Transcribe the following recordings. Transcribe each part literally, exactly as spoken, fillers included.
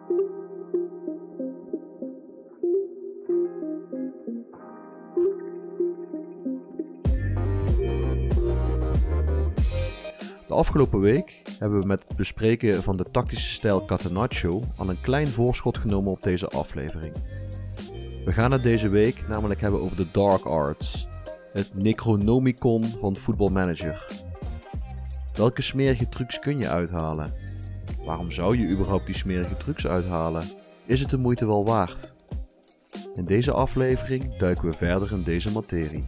De afgelopen week hebben we met het bespreken van de tactische stijl Catenaccio al een klein voorschot genomen op deze aflevering. We gaan het deze week namelijk hebben over de Dark Arts, het Necronomicon van Football Manager. Welke smerige trucs kun je uithalen? Waarom zou je überhaupt die smerige trucs uithalen? Is het de moeite wel waard? In deze aflevering duiken we verder in deze materie.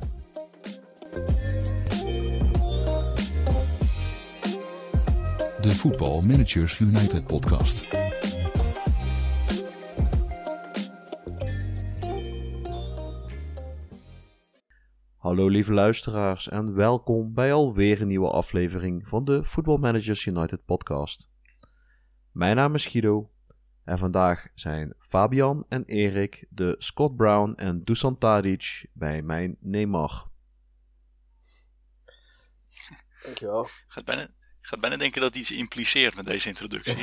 De Football Managers United podcast. Hallo lieve luisteraars en welkom bij alweer een nieuwe aflevering van de Football Managers United podcast. Mijn naam is Guido en vandaag zijn Fabian en Erik, de Scott Brown en Dusan Tadic bij mijn Neymar. Dankjewel. Gaat bijna... Ik ga bijna denken dat hij iets impliceert met deze introductie.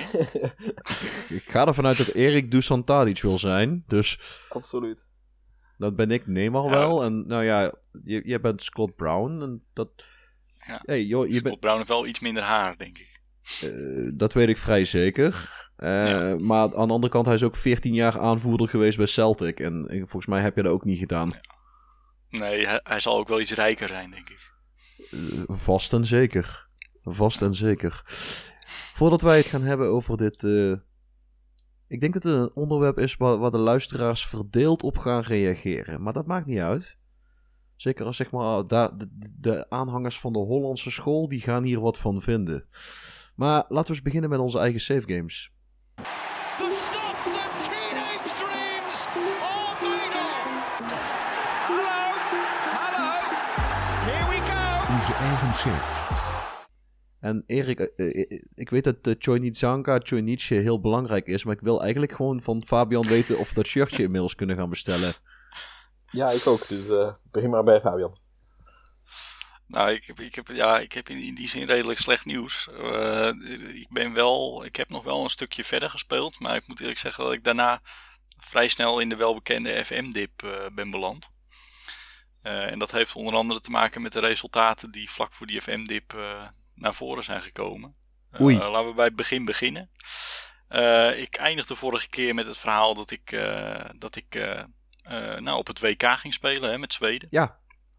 Ik ga ervan uit dat Erik Dusan Tadic wil zijn, dus... Absoluut. Dat ben ik Neymar ja. wel. En nou ja, j- jij bent Scott Brown. En dat... Ja. Hey, joh, je Scott bent... Brown heeft wel iets minder haar, denk ik. Uh, dat weet ik vrij zeker. Uh, ja. Maar aan de andere kant, hij is ook veertien jaar aanvoerder geweest bij Celtic. En volgens mij heb je dat ook niet gedaan. Ja. Nee, hij, hij zal ook wel iets rijker zijn, denk ik. Uh, vast en zeker. Vast en zeker. Voordat wij het gaan hebben over dit... Uh, ik denk dat het een onderwerp is waar, waar de luisteraars verdeeld op gaan reageren. Maar dat maakt niet uit. Zeker als zeg maar de, de, de aanhangers van de Hollandse school, die gaan hier wat van vinden. Maar laten we eens beginnen met onze eigen save games. The stuff that teenage dreams are made of. Hallo, hallo, here we go. Onze eigen saves. En Erik, uh, ik weet dat uh, Choinizanka, Choiniche heel belangrijk is, maar ik wil eigenlijk gewoon van Fabian weten of we dat shirtje inmiddels kunnen gaan bestellen. Ja, ik ook, dus uh, begin maar bij Fabian. Nou, ik heb, ik heb, ja, ik heb in, in die zin redelijk slecht nieuws. Uh, ik ben wel, ik heb nog wel een stukje verder gespeeld, maar ik moet eerlijk zeggen dat ik daarna vrij snel in de welbekende F M-dip uh, ben beland. Uh, en dat heeft onder andere te maken met de resultaten die vlak voor die F M-dip uh, naar voren zijn gekomen. Oei. Uh, laten we bij het begin beginnen. Uh, ik eindigde vorige keer met het verhaal dat ik, uh, dat ik uh, uh, nou, op het W K ging spelen hè, met Zweden. Ja.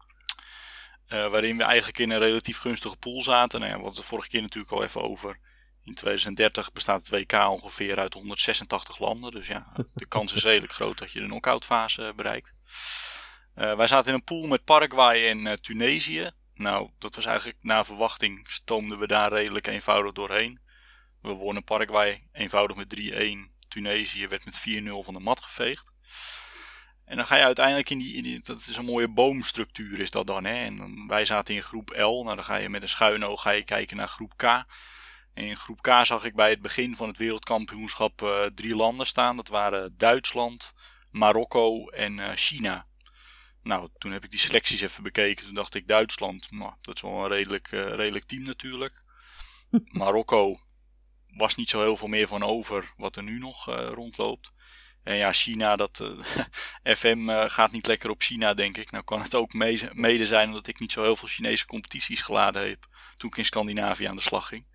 Uh, waarin we eigenlijk in een relatief gunstige pool zaten. Nou ja, we hadden het de vorige keer natuurlijk al even over. In twintig dertig bestaat het W K ongeveer uit honderdzesentachtig landen. Dus ja, de kans is redelijk groot dat je de knock-out fase bereikt. Uh, wij zaten in een pool met Paraguay en uh, Tunesië. Nou, dat was eigenlijk na verwachting stoomden we daar redelijk eenvoudig doorheen. We wonnen Paraguay eenvoudig met drie-een. Tunesië werd met vier nul van de mat geveegd. En dan ga je uiteindelijk in die, in die dat is een mooie boomstructuur is dat dan. Hè? En dan, wij zaten in groep L. Nou, dan ga je met een schuin oog ga je kijken naar groep K. En in groep K zag ik bij het begin van het wereldkampioenschap uh, drie landen staan. Dat waren Duitsland, Marokko en uh, China. Nou, toen heb ik die selecties even bekeken. Toen dacht ik Duitsland, nou, dat is wel een redelijk, uh, redelijk team natuurlijk. Marokko was niet zo heel veel meer van over wat er nu nog uh, rondloopt. En ja, China, dat uh, F M uh, gaat niet lekker op China, denk ik. Nou kan het ook mee, mede zijn omdat ik niet zo heel veel Chinese competities geladen heb toen ik in Scandinavië aan de slag ging.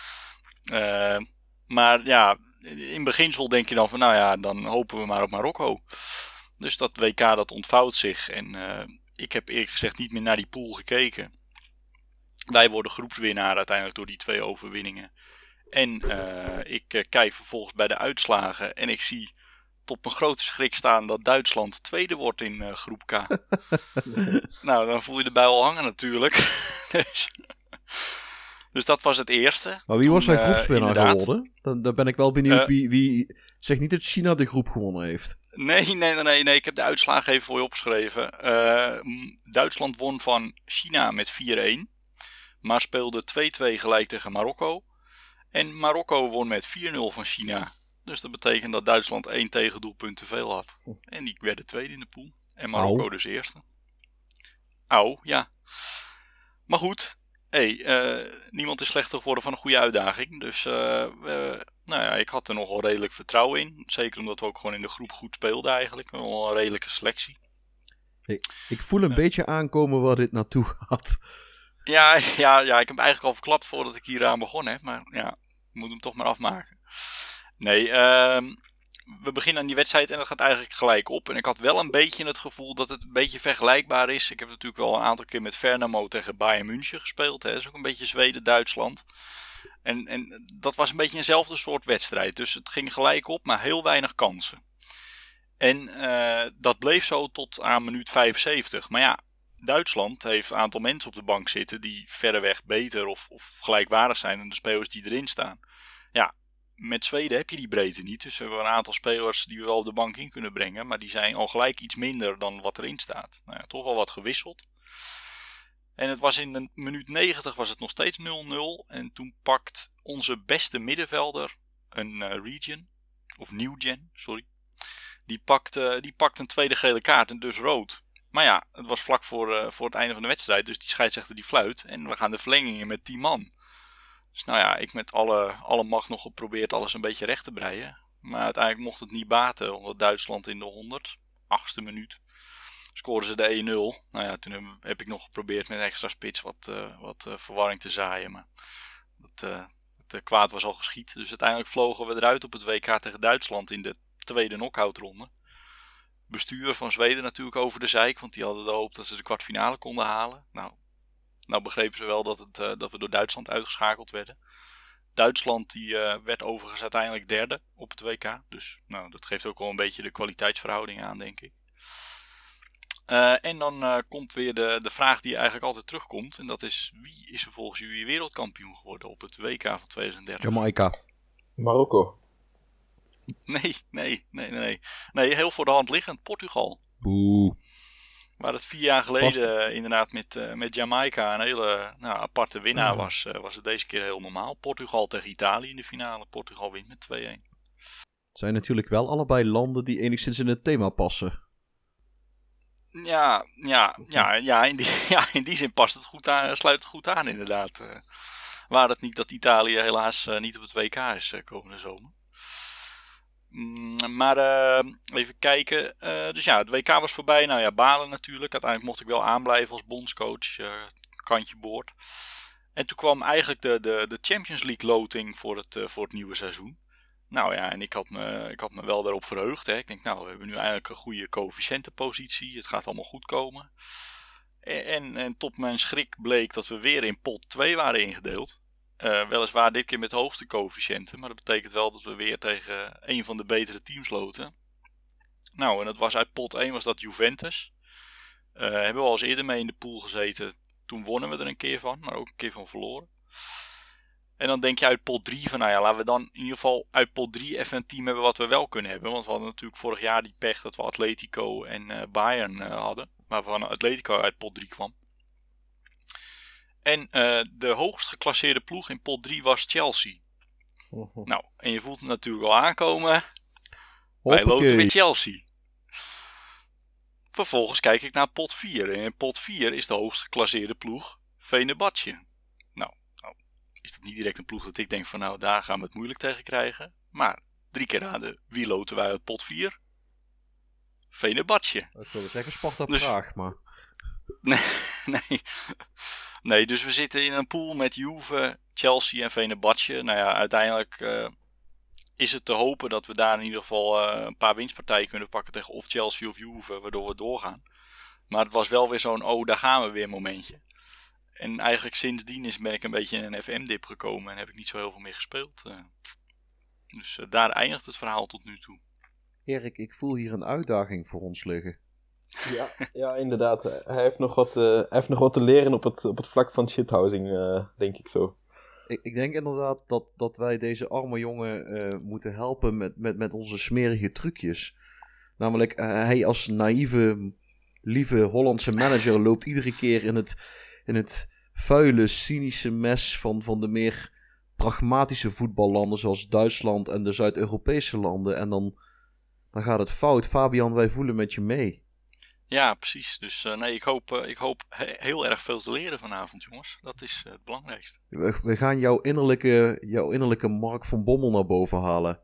Uh, maar ja, in beginsel denk je dan van, nou ja, dan hopen we maar op Marokko. Dus dat W K dat ontvouwt zich en uh, ik heb eerlijk gezegd niet meer naar die pool gekeken. Wij worden groepswinnaar uiteindelijk door die twee overwinningen. En uh, ik uh, kijk vervolgens bij de uitslagen en ik zie tot mijn grote schrik staan dat Duitsland tweede wordt in uh, groep K. Nou, dan voel je de bui al hangen natuurlijk. dus, dus dat was het eerste. Maar wie was zijn uh, groepswinnaar geworden? Dan, dan ben ik wel benieuwd uh, wie, wie... Zeg niet dat China de groep gewonnen heeft. Nee, nee, nee, nee, nee. Ik heb de uitslagen even voor je opgeschreven. Uh, Duitsland won van China met vier-een. Maar speelde twee-twee gelijk tegen Marokko. En Marokko won met vier nul van China. Dus dat betekent dat Duitsland één tegendoelpunt te veel had. En die werden tweede in de pool. En Marokko Au. dus eerste. Auw, ja. Maar goed, hey, uh, niemand is slechter geworden van een goede uitdaging. Dus uh, we, nou ja, ik had er nog wel redelijk vertrouwen in. Zeker omdat we ook gewoon in de groep goed speelden eigenlijk. Wel een redelijke selectie. Ik, ik voel een ja. beetje aankomen waar dit naartoe gaat. Ja, ja, ja, ik heb eigenlijk al verklapt voordat ik hier aan begon heb. Maar ja, ik moet hem toch maar afmaken. Nee, uh, we beginnen aan die wedstrijd en dat gaat eigenlijk gelijk op. En ik had wel een beetje het gevoel dat het een beetje vergelijkbaar is. Ik heb natuurlijk wel een aantal keer met Vernamo tegen Bayern München gespeeld. Hè. Dat is ook een beetje Zweden-Duitsland. En, en dat was een beetje eenzelfde soort wedstrijd. Dus het ging gelijk op, maar heel weinig kansen. En uh, dat bleef zo tot aan minuut vijfenzeventig. Maar ja, Duitsland heeft een aantal mensen op de bank zitten die verreweg beter of, of gelijkwaardig zijn dan de spelers die erin staan. Ja, met Zweden heb je die breedte niet. Dus we hebben een aantal spelers die we wel op de bank in kunnen brengen. Maar die zijn al gelijk iets minder dan wat erin staat. Nou ja, toch wel wat gewisseld. En het was in de minuut negentig was het nog steeds nul nul. En toen pakt onze beste middenvelder, een uh, Region, of Newgen, sorry. Die pakt, uh, die pakt een tweede gele kaart en dus rood. Maar ja, het was vlak voor, uh, voor het einde van de wedstrijd. Dus die scheidsrechter die fluit. En we gaan de verlenging in met tien man. Dus nou ja, ik met alle, alle macht nog geprobeerd alles een beetje recht te breien. Maar uiteindelijk mocht het niet baten. Omdat Duitsland in de honderdste minuut scoren ze de één nul. Nou ja, toen heb ik nog geprobeerd met een extra spits wat, uh, wat uh, verwarring te zaaien. Maar dat, uh, het uh, kwaad was al geschied. Dus uiteindelijk vlogen we eruit op het W K tegen Duitsland in de tweede knock-out ronde. Bestuur van Zweden natuurlijk over de zeik. Want die hadden de hoop dat ze de kwartfinale konden halen. Nou, nou begrepen ze wel dat, het, uh, dat we door Duitsland uitgeschakeld werden. Duitsland die, uh, werd overigens uiteindelijk derde op het W K. Dus nou, dat geeft ook wel een beetje de kwaliteitsverhouding aan, denk ik. Uh, en dan uh, komt weer de, de vraag die eigenlijk altijd terugkomt. En dat is, wie is er volgens jullie wereldkampioen geworden op het W K van tweeduizend dertig? Jamaica. Marokko. Nee, nee, nee, nee. Nee, heel voor de hand liggend. Portugal. Boe. Waar het vier jaar geleden uh, inderdaad met, uh, met Jamaica een hele nou, aparte winnaar ja. was, uh, was het deze keer heel normaal. Portugal tegen Italië in de finale. Portugal wint met twee een. Het zijn natuurlijk wel allebei landen die enigszins in het thema passen. Ja, ja, ja, ja, in die, ja, in die zin past het goed aan, sluit het goed aan inderdaad. Uh, waar het niet dat Italië helaas uh, niet op het W K is uh, komende zomer. Mm, maar uh, even kijken. Uh, dus ja, het W K was voorbij. Nou ja, balen natuurlijk. Uiteindelijk mocht ik wel aanblijven als bondscoach. Uh, kantje boord. En toen kwam eigenlijk de, de, de Champions League loting voor het, uh, voor het nieuwe seizoen. Nou ja, en ik had me, ik had me wel daarop verheugd. Hè. Ik denk, nou, we hebben nu eigenlijk een goede coëfficiëntenpositie. Het gaat allemaal goed komen. En, en, en tot mijn schrik bleek dat we weer in pot twee waren ingedeeld. Uh, weliswaar dit keer met de hoogste coëfficiënten. Maar dat betekent wel dat we weer tegen een van de betere teams loten. Nou, en dat was uit pot één was dat Juventus. Uh, hebben we al eens eerder mee in de pool gezeten. Toen wonnen we er een keer van, maar ook een keer van verloren. En dan denk je uit pot drie van, nou ja, laten we dan in ieder geval uit pot drie even een team hebben wat we wel kunnen hebben. Want we hadden natuurlijk vorig jaar die pech dat we Atletico en uh, Bayern uh, hadden. Waarvan Atletico uit pot drie kwam. En uh, de hoogst geclasseerde ploeg in pot drie was Chelsea. Uh-huh. Nou, en je voelt het natuurlijk al aankomen. Hoppakee. Wij loten met Chelsea. Vervolgens kijk ik naar pot vier. En in pot vier is de hoogst geclasseerde ploeg Fenerbahce. Nou, nou, is dat niet direct een ploeg dat ik denk van nou, daar gaan we het moeilijk tegen krijgen. Maar drie keer raden, wie loten wij uit pot vier? Fenerbahce. Ik wilde zeggen Sparta dus... Praag, maar... Nee, nee. Nee, dus we zitten in een pool met Juve, Chelsea en Fenerbahce. Nou ja, uiteindelijk uh, is het te hopen dat we daar in ieder geval uh, een paar winstpartijen kunnen pakken tegen of Chelsea of Juve, waardoor we doorgaan. Maar het was wel weer zo'n, oh, daar gaan we weer momentje. En eigenlijk sindsdien is, ben ik een beetje in een F M-dip gekomen en heb ik niet zo heel veel meer gespeeld. Uh, dus uh, daar eindigt het verhaal tot nu toe. Erik, ik voel hier een uitdaging voor ons liggen. Ja, ja, inderdaad. Hij heeft nog wat, uh, hij heeft nog wat te leren op het, op het vlak van shithousing, uh, denk ik zo. Ik, ik denk inderdaad dat, dat wij deze arme jongen uh, moeten helpen met, met, met onze smerige trucjes. Namelijk, uh, hij als naïeve, lieve Hollandse manager loopt iedere keer in het, in het vuile, cynische mes van, van de meer pragmatische voetballanden zoals Duitsland en de Zuid-Europese landen. En dan, dan gaat het fout. Fabian, wij voelen met je mee. Ja, precies. Dus uh, nee, ik hoop, uh, ik hoop he- heel erg veel te leren vanavond, jongens. Dat is uh, het belangrijkste. We, we gaan jouw innerlijke, jouw innerlijke Mark van Bommel naar boven halen.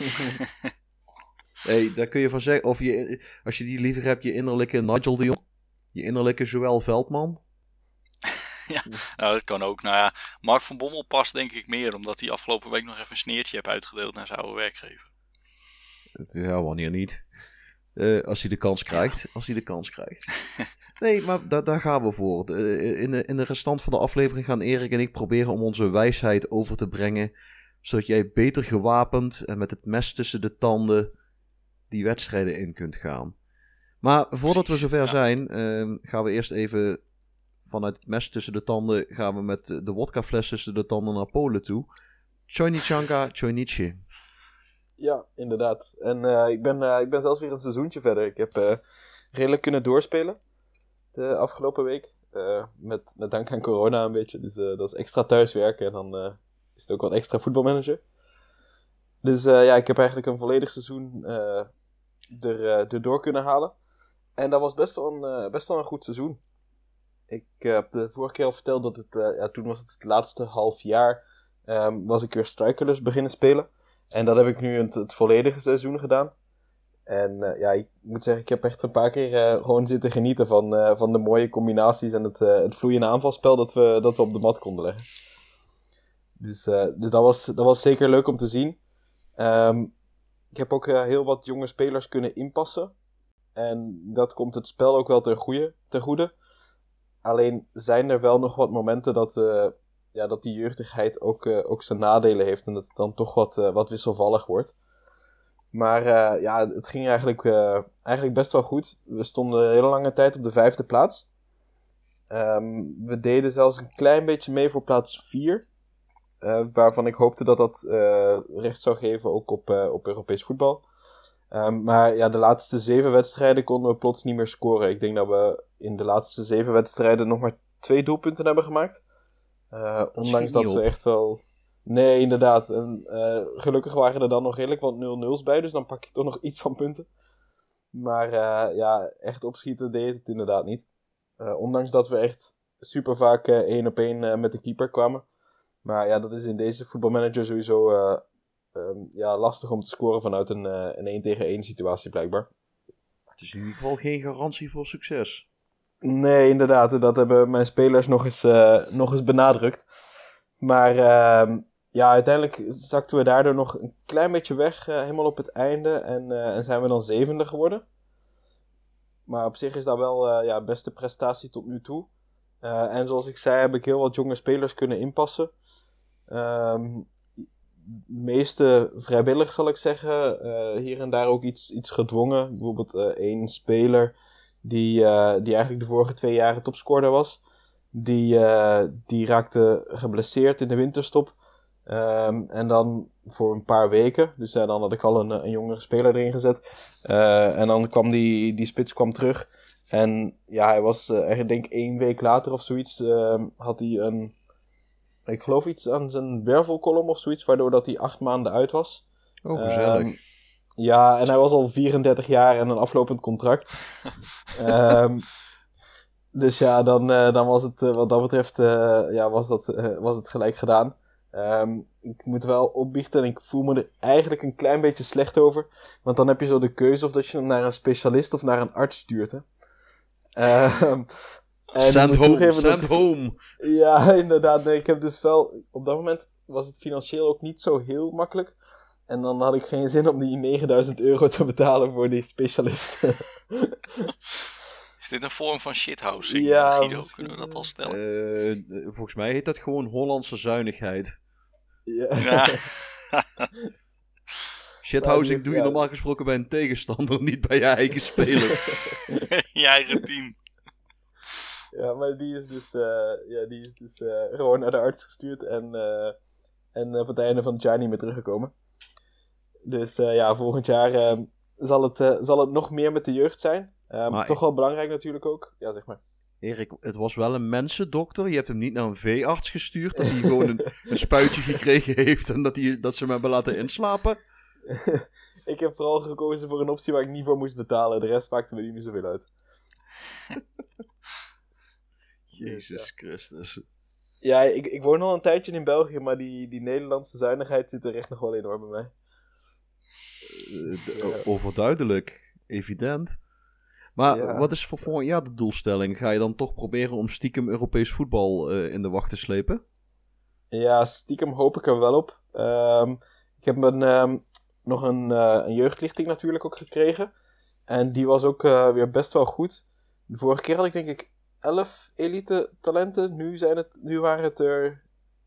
Hey, daar kun je van zeggen. Of je, als je die liever hebt, je innerlijke Nigel de Jong. Je innerlijke Joël Veldman. Ja, nou, dat kan ook. Nou ja, Mark van Bommel past denk ik meer, omdat hij afgelopen week nog even een sneertje heeft uitgedeeld naar zijn oude werkgever. Ja, wanneer niet? Uh, als hij de kans krijgt. Als hij de kans krijgt. Nee, maar da- daar gaan we voor. De, in, de, in de restant van de aflevering gaan Erik en ik proberen om onze wijsheid over te brengen. Zodat jij beter gewapend en met het mes tussen de tanden die wedstrijden in kunt gaan. Maar voordat we zover ja. zijn, uh, gaan we eerst even vanuit het mes tussen de tanden, gaan we met de wodkafles tussen de tanden naar Polen toe. Chojnichanka, Chojnice. Ja, inderdaad. En uh, ik, ben, uh, ik ben zelfs weer een seizoentje verder. Ik heb uh, redelijk kunnen doorspelen de afgelopen week. Uh, met, met dank aan corona een beetje. Dus uh, dat is extra thuiswerken en dan uh, is het ook wat extra voetbalmanager. Dus uh, ja, ik heb eigenlijk een volledig seizoen uh, er, uh, erdoor kunnen halen. En dat was best wel een, uh, best wel een goed seizoen. Ik uh, heb de vorige keer al verteld dat het, uh, ja, toen was het het laatste half jaar, um, was ik weer strikerless beginnen spelen. En dat heb ik nu het, het volledige seizoen gedaan. En uh, ja, ik moet zeggen, ik heb echt een paar keer uh, gewoon zitten genieten van, uh, van de mooie combinaties en het, uh, het vloeiende aanvalspel dat we, dat we op de mat konden leggen. Dus, uh, dus dat, was, dat was zeker leuk om te zien. Um, ik heb ook uh, heel wat jonge spelers kunnen inpassen. En dat komt het spel ook wel ten goede. Ten goede. Alleen zijn er wel nog wat momenten dat, uh, ja, dat die jeugdigheid ook, uh, ook zijn nadelen heeft. En dat het dan toch wat, uh, wat wisselvallig wordt. Maar uh, ja, het ging eigenlijk, uh, eigenlijk best wel goed. We stonden een hele lange tijd op de vijfde plaats. Um, we deden zelfs een klein beetje mee voor plaats vier. Uh, waarvan ik hoopte dat dat uh, recht zou geven ook op, uh, op Europees voetbal. Um, maar ja, de laatste zeven wedstrijden konden we plots niet meer scoren. Ik denk dat we in de laatste zeven wedstrijden nog maar twee doelpunten hebben gemaakt. Uh, dat ondanks dat we echt wel... Nee, inderdaad. En, uh, gelukkig waren er dan nog redelijk wat nul nul's bij. Dus dan pak je toch nog iets van punten. Maar uh, ja, echt opschieten deed het inderdaad niet. Uh, ondanks dat we echt super vaak uh, één op één uh, met de keeper kwamen. Maar ja, dat is in deze voetbalmanager sowieso uh, um, ja, lastig om te scoren vanuit een, uh, een één tegen één situatie blijkbaar. Het is in ieder geval geen garantie voor succes. Nee, inderdaad. Dat hebben mijn spelers nog eens, uh, nog eens benadrukt. Maar uh, ja, uiteindelijk zakten we daardoor nog een klein beetje weg, uh, helemaal op het einde. En, uh, en zijn we dan zevende geworden. Maar op zich is dat wel uh, ja, beste prestatie tot nu toe. Uh, en zoals ik zei, heb ik heel wat jonge spelers kunnen inpassen. Um, de meeste vrijwillig, zal ik zeggen. Uh, hier en daar ook iets, iets gedwongen. Bijvoorbeeld uh, één speler die, uh, die eigenlijk de vorige twee jaren topscorer was. Die, uh, die raakte geblesseerd in de winterstop. Um, en dan voor een paar weken. Dus uh, dan had ik al een, een jongere speler erin gezet. Uh, en dan kwam die, die spits kwam terug. En ja, hij was, uh, ik denk één week later of zoiets, uh, had hij een, ik geloof iets aan zijn wervelkolom of zoiets, waardoor dat hij acht maanden uit was. Oh, gezellig. Um, ja, en hij was al vierendertig jaar en een aflopend contract. um, dus ja, dan, uh, dan was het, uh, wat dat betreft, uh, ja, was, dat, uh, was het gelijk gedaan. Um, ik moet wel opbiechten en ik voel me er eigenlijk een klein beetje slecht over. Want dan heb je zo de keuze of dat je hem naar een specialist of naar een arts stuurt, hè. Um, send home, send dat... home. Ja, inderdaad. Nee, ik heb dus wel... Op dat moment was het financieel ook niet zo heel makkelijk. En dan had ik geen zin om die negenduizend euro te betalen voor die specialist. Is dit een vorm van shithousing? Ja, Guido, kunnen we dat al stellen? Uh, volgens mij heet dat gewoon Hollandse zuinigheid. Ja. Ja. Shithousing dus, doe je ja. normaal gesproken bij een tegenstander, niet bij je eigen speler. Je eigen team. Ja, maar die is dus, uh, ja, die is dus uh, gewoon naar de arts gestuurd en, uh, en op het einde van het jaar niet meer teruggekomen. Dus uh, ja, volgend jaar uh, zal, het, uh, zal het nog meer met de jeugd zijn. Um, toch ik... wel belangrijk natuurlijk ook. Ja, zeg maar. Erik, het was wel een mensendokter. Je hebt hem niet naar een veearts gestuurd. Dat hij gewoon een, een spuitje gekregen heeft en dat, hij, dat ze hem hebben laten inslapen. Ik heb vooral gekozen voor een optie waar ik niet voor moest betalen. De rest maakte me niet meer zoveel uit. Jezus Christus. Ja, ik, ik woon al een tijdje in België, maar die, die Nederlandse zuinigheid zit er echt nog wel in hoor bij mij. Uh, d- overduidelijk, evident. Maar Ja. wat is voor volgend jaar de doelstelling? Ga je dan toch proberen om stiekem Europees voetbal uh, in de wacht te slepen? Ja, stiekem hoop ik er wel op. Um, ik heb een, um, nog een, uh, een jeugdlichting natuurlijk ook gekregen. En die was ook uh, weer best wel goed. De vorige keer had ik denk ik elf elite talenten. Nu, zijn het, nu waren het er...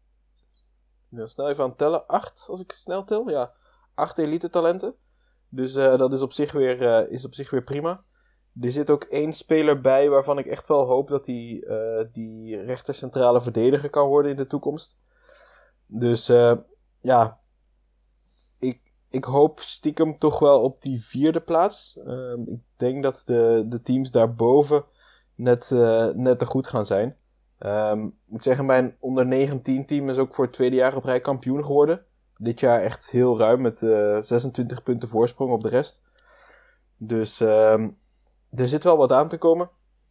Nou, snel even aan het tellen. Acht, als ik snel tel. Ja, acht elite talenten. Dus uh, dat is op, zich weer, uh, is op zich weer prima. Er zit ook één speler bij waarvan ik echt wel hoop dat hij uh, die rechtercentrale verdediger kan worden in de toekomst. Dus uh, ja, ik, ik hoop stiekem toch wel op die vierde plaats. Uh, ik denk dat de, de teams daarboven net, uh, net te goed gaan zijn. Um, ik moet zeggen, mijn onder negentien team is ook voor het tweede jaar op rij kampioen geworden. Dit jaar echt heel ruim met uh, zesentwintig punten voorsprong op de rest. Dus um, er zit wel wat aan te komen.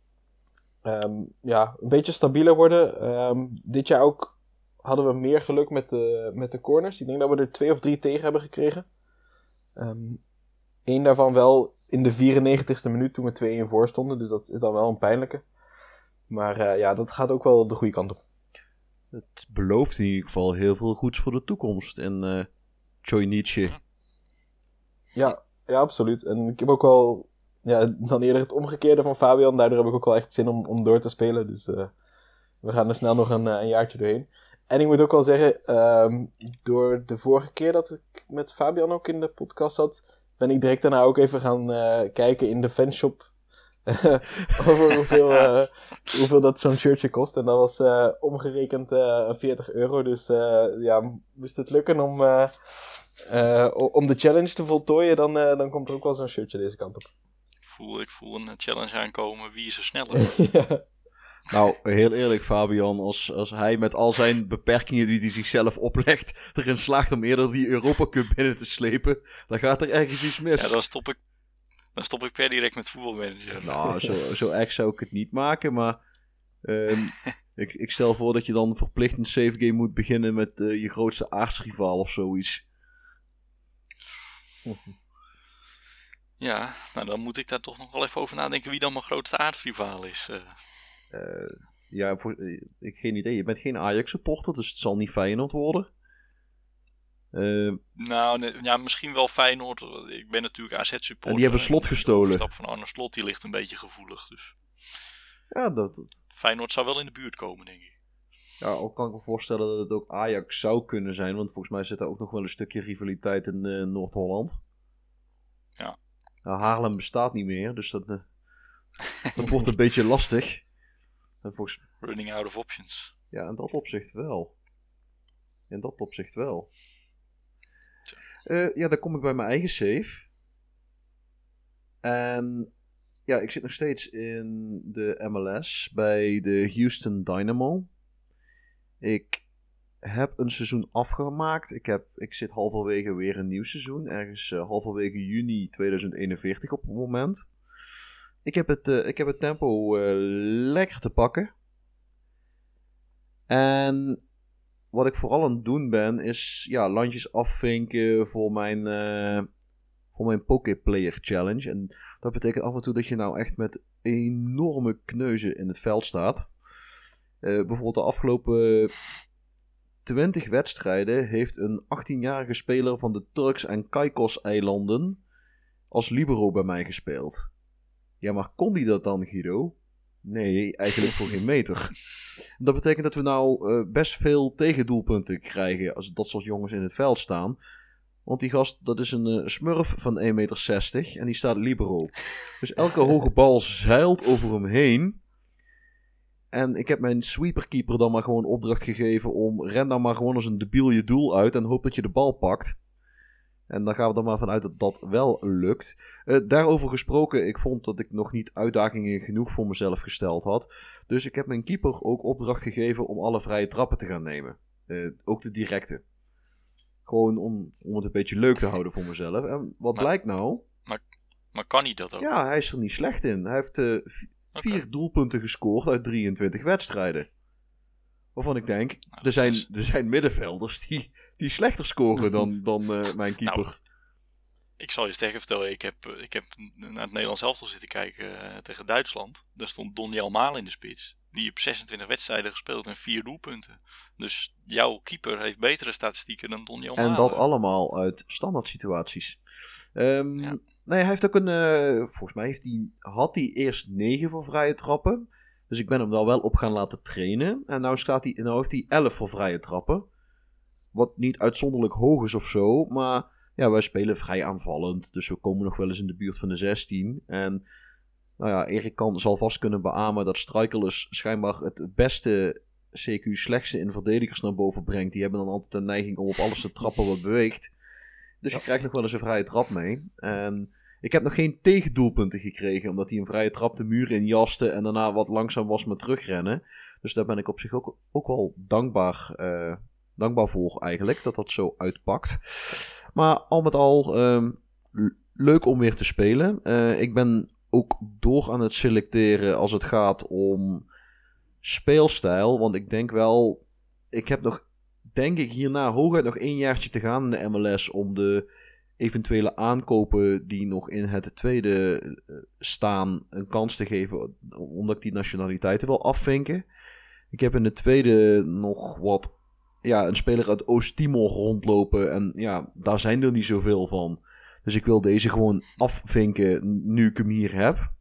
Um, ja, een beetje stabieler worden. Um, dit jaar ook hadden we meer geluk met de, met de corners. Ik denk dat we er twee of drie tegen hebben gekregen. Um, Eén daarvan wel in de vierennegentigste minuut toen we twee-een voor stonden. Dus dat is dan wel een pijnlijke. Maar uh, ja, dat gaat ook wel de goede kant op. Het belooft in ieder geval heel veel goeds voor de toekomst in uh, Chojnice. Ja, ja, absoluut. En ik heb ook wel... Ja, dan eerder het omgekeerde van Fabian. Daardoor heb ik ook wel echt zin om, om door te spelen. Dus uh, we gaan er snel nog een, een jaartje doorheen. En ik moet ook wel zeggen... Um, door de vorige keer dat ik met Fabian ook in de podcast zat... ben ik direct daarna ook even gaan uh, kijken in de fanshop... over hoeveel, uh, hoeveel dat zo'n shirtje kost. En dat was uh, omgerekend uh, veertig euro. Dus uh, ja, moest het lukken om, uh, uh, om de challenge te voltooien... Dan, uh, dan komt er ook wel zo'n shirtje deze kant op. Ik voel, ik voel een challenge aankomen. Wie is er sneller? Ja. Nou, heel eerlijk Fabian, als, als hij met al zijn beperkingen die hij zichzelf oplegt, erin slaagt om eerder die Europa Cup binnen te slepen, dan gaat er ergens iets mis. Ja, dan stop ik, dan stop ik per direct met voetbalmanager. Nou, zo, zo erg zou ik het niet maken, maar um, ik, ik stel voor dat je dan verplicht een save game moet beginnen met uh, je grootste aardsrivaal of zoiets. Ja, nou dan moet ik daar toch nog wel even over nadenken wie dan mijn grootste aardsrivaal is. Uh. Uh, ja, voor, uh, ik heb geen idee. Je bent geen Ajax-supporter, dus het zal niet Feyenoord worden. Uh, nou, nee, ja, misschien wel Feyenoord. Ik ben natuurlijk A Z-supporter. En die hebben Slot gestolen. De stap van Arne Slot die ligt een beetje gevoelig. Dus. Ja, dat, dat... Feyenoord zou wel in de buurt komen, denk ik. Ja, al kan ik me voorstellen dat het ook Ajax zou kunnen zijn. Want volgens mij zit er ook nog wel een stukje rivaliteit in uh, Noord-Holland. Ja. Nou, Haarlem bestaat niet meer, dus dat, uh, dat wordt een beetje lastig. En volgens... Running out of options. Ja, in dat opzicht wel. In dat opzicht wel. Uh, ja, dan kom ik bij mijn eigen save. En ja, ik zit nog steeds in de M L S bij de Houston Dynamo. Ik heb een seizoen afgemaakt. Ik, heb, ik zit halverwege weer een nieuw seizoen. Ergens uh, halverwege juni tweeduizend eenenveertig op het moment. Ik heb het, uh, ik heb het tempo uh, lekker te pakken. En wat ik vooral aan het doen ben, is ja, landjes afvinken voor mijn, uh, voor mijn Poképlayer Challenge. En dat betekent af en toe dat je nou echt met enorme kneuzen in het veld staat. Uh, bijvoorbeeld de afgelopen twintig wedstrijden heeft een achttienjarige speler van de Turks en Caicos-eilanden als libero bij mij gespeeld. Ja, maar kon die dat dan, Guido? Nee, eigenlijk voor geen meter. Dat betekent dat we nou uh, best veel tegendoelpunten krijgen als dat soort jongens in het veld staan. Want die gast, dat is een uh, smurf van één komma zestig meter en die staat libero. Dus elke hoge bal zeilt over hem heen. En ik heb mijn sweeperkeeper dan maar gewoon opdracht gegeven om ren dan maar gewoon als een debiel je doel uit en hoop dat je de bal pakt. En dan gaan we er maar vanuit dat dat wel lukt. Uh, daarover gesproken, ik vond dat ik nog niet uitdagingen genoeg voor mezelf gesteld had. Dus ik heb mijn keeper ook opdracht gegeven om alle vrije trappen te gaan nemen. Uh, ook de directe. Gewoon om, om het een beetje leuk te houden voor mezelf. En wat maar, blijkt nou? Maar, maar kan hij dat ook? Ja, hij is er niet slecht in. Hij heeft uh, Okay. Vier doelpunten gescoord uit drieëntwintig wedstrijden. Waarvan ik denk, Nou, er, zijn, is... er zijn middenvelders die, die slechter scoren dan, dan uh, mijn keeper. Nou, ik zal je sterker vertellen, ik heb, ik heb naar het Nederlands elftal zitten kijken uh, tegen Duitsland. Daar stond Donny Maal in de spits. Die heeft zesentwintig wedstrijden gespeeld en vier doelpunten. Dus jouw keeper heeft betere statistieken dan Donny Maal. En dat allemaal uit standaard situaties. Um, ja. Nee, hij heeft ook een... Uh, volgens mij heeft hij, had hij eerst negen voor vrije trappen. Dus ik ben hem daar wel op gaan laten trainen. En nou, staat hij, nou heeft hij elf voor vrije trappen. Wat niet uitzonderlijk hoog is of zo. Maar ja, wij spelen vrij aanvallend. Dus we komen nog wel eens in de buurt van de zestien. En nou ja, Erik kan, zal vast kunnen beamen dat Struikelers schijnbaar het beste, C Q slechtste in verdedigers naar boven brengt. Die hebben dan altijd een neiging om op alles te trappen wat beweegt. Dus ja. Je krijgt nog wel eens een vrije trap mee. En ik heb nog geen tegendoelpunten gekregen, omdat hij een vrije trap de muur in jaste en daarna wat langzaam was met terugrennen. Dus daar ben ik op zich ook, ook wel dankbaar, uh, dankbaar voor eigenlijk, dat dat zo uitpakt. Maar al met al, um, leuk om weer te spelen. Uh, ik ben ook door aan het selecteren als het gaat om speelstijl, want ik denk wel, ik heb nog, denk ik hierna hooguit nog één jaartje te gaan in de M L S om de eventuele aankopen die nog in het tweede staan een kans te geven, omdat ik die nationaliteiten wil afvinken. Ik heb in de tweede nog wat, ja, een speler uit Oost-Timor rondlopen en ja, daar zijn er niet zoveel van. Dus ik wil deze gewoon afvinken nu ik hem hier heb.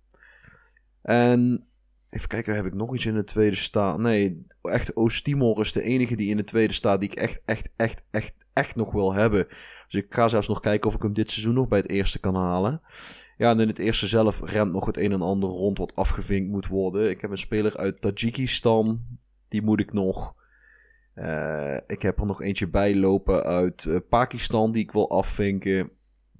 En even kijken, heb ik nog iets in de tweede staan? Nee, echt Oost-Timor is de enige die in de tweede staat die ik echt, echt, echt, echt, echt nog wil hebben. Dus ik ga zelfs nog kijken of ik hem dit seizoen nog bij het eerste kan halen. Ja, en in het eerste zelf rent nog het een en ander rond wat afgevinkt moet worden. Ik heb een speler uit Tajikistan, die moet ik nog. Uh, ik heb er nog eentje bij lopen uit uh, Pakistan die ik wil afvinken.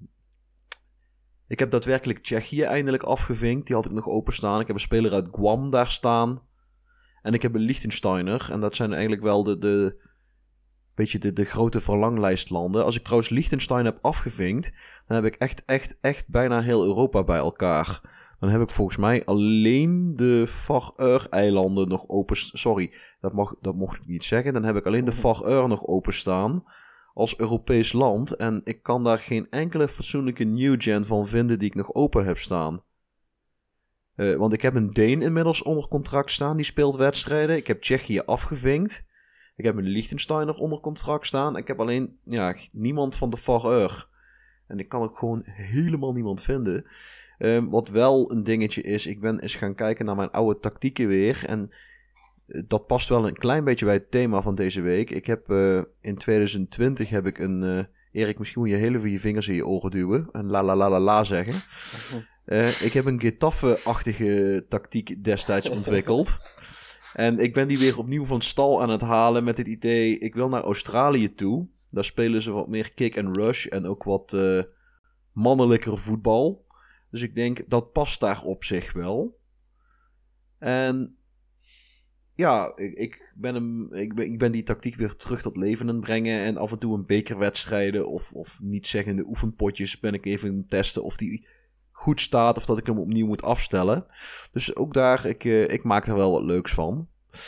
Ik heb daadwerkelijk Tsjechië eindelijk afgevinkt. Die had ik nog openstaan. Ik heb een speler uit Guam daar staan. En ik heb een Liechtensteiner. En dat zijn eigenlijk wel de, de, beetje de, de grote verlanglijstlanden. Als ik trouwens Liechtenstein heb afgevinkt, dan heb ik echt, echt, echt bijna heel Europa bij elkaar. Dan heb ik volgens mij alleen de Faroe-eilanden nog open... Sorry, dat, mag, dat mocht ik niet zeggen. Dan heb ik alleen de Faroe nog openstaan als Europees land. En ik kan daar geen enkele fatsoenlijke new-gen van vinden die ik nog open heb staan. Uh, want ik heb een Deen inmiddels onder contract staan, die speelt wedstrijden. Ik heb Tsjechië afgevinkt. Ik heb een Liechtensteiner onder contract staan. Ik heb alleen ja, niemand van de Faroe. En ik kan ook gewoon helemaal niemand vinden. Um, wat wel een dingetje is, ik ben eens gaan kijken naar mijn oude tactieken weer. En dat past wel een klein beetje bij het thema van deze week. Ik heb uh, in twintig twintig heb ik een... Uh, Erik, misschien moet je heel even je vingers in je oren duwen. En la la la la la zeggen. Uh, ik heb een Getafe-achtige tactiek destijds ontwikkeld. En ik ben die weer opnieuw van stal aan het halen met het idee... Ik wil naar Australië toe. Daar spelen ze wat meer kick and rush en ook wat uh, mannelijker voetbal. Dus ik denk, dat past daar op zich wel. En ja, ik, ik, ben hem, ik, ben, ik ben die tactiek weer terug tot leven aan het brengen. En af en toe een bekerwedstrijden of, of niet zeggende oefenpotjes ben ik even aan het testen of die goed staat of dat ik hem opnieuw moet afstellen. Dus ook daar, ik, uh, ik maak er wel wat leuks van.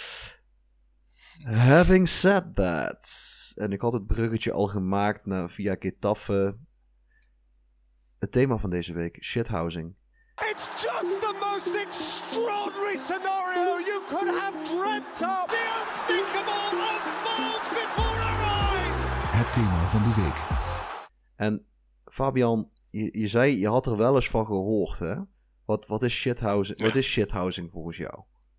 Having said that, en ik had het bruggetje al gemaakt naar via Getafe. Het thema van deze week, shithousing. It's just the most extraordinary scenario you could have dreamt of. The unthinkable unfolds before our eyes. Het thema van de week. En Fabian, je, je zei, je had er wel eens van gehoord, hè? Wat, wat is shithousing? Ja. Wat is shithousing volgens jou?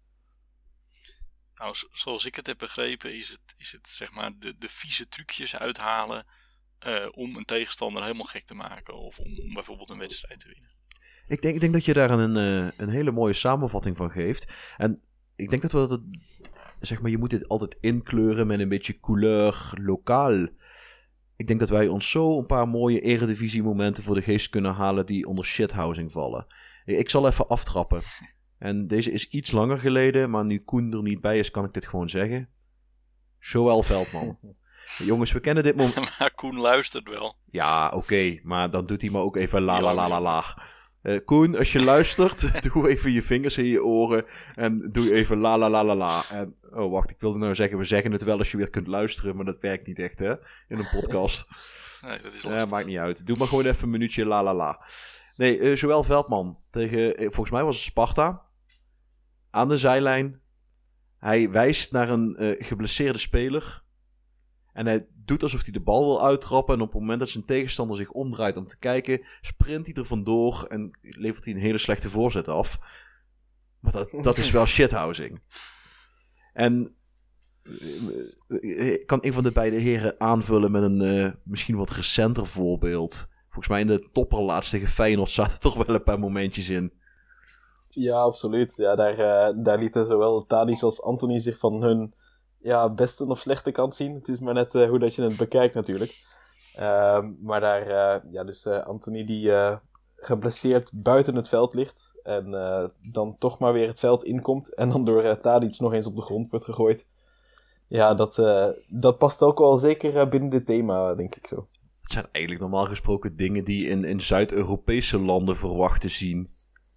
Nou, zoals ik het heb begrepen, is het, is het zeg maar de, de vieze trucjes uithalen uh, om een tegenstander helemaal gek te maken. Of om, om bijvoorbeeld een wedstrijd te winnen. Ik denk, ik denk dat je daar een, uh, een hele mooie samenvatting van geeft. En ik denk dat we dat, zeg maar, je moet dit altijd inkleuren met een beetje couleur lokaal. Ik denk dat wij ons zo een paar mooie eredivisie momenten voor de geest kunnen halen die onder shithousing vallen. Ik, ik zal even aftrappen. En deze is iets langer geleden, maar nu Koen er niet bij is, kan ik dit gewoon zeggen. Joël Veldman. Jongens, we kennen dit moment. Maar Koen luistert wel. Ja, oké, okay, maar dan doet hij me ook even la la la la la. Uh, Koen, als je luistert, doe even je vingers in je oren en doe even la la la la la. En, oh, wacht, ik wilde nou zeggen, we zeggen het wel als je weer kunt luisteren, maar dat werkt niet echt, hè, in een podcast. Nee, dat is Ja, lastig. maakt niet uit. Doe maar gewoon even een minuutje la la la. Nee, uh, Joël Veldman tegen, uh, volgens mij was het Sparta, aan de zijlijn. Hij wijst naar een uh, geblesseerde speler. En hij doet alsof hij de bal wil uittrappen. En op het moment dat zijn tegenstander zich omdraait om te kijken, sprint hij er vandoor en levert hij een hele slechte voorzet af. Maar dat, dat is wel shithousing. En uh, kan een van de beide heren aanvullen met een uh, misschien wat recenter voorbeeld. Volgens mij in de topperlaatst tegen Feyenoord zaten toch wel een paar momentjes in. Ja, absoluut. Ja, daar, uh, daar lieten zowel Tadic als Antony zich van hun ja, beste of slechte kant zien. Het is maar net uh, hoe dat je het bekijkt natuurlijk. Uh, maar daar, uh, ja, dus uh, Antony die uh, geblesseerd buiten het veld ligt. En uh, dan toch maar weer het veld inkomt. En dan door uh, Tadic nog eens op de grond wordt gegooid. Ja, dat, uh, dat past ook wel zeker uh, binnen dit thema, denk ik zo. Het zijn eigenlijk normaal gesproken dingen die in, in Zuid-Europese landen verwacht te zien.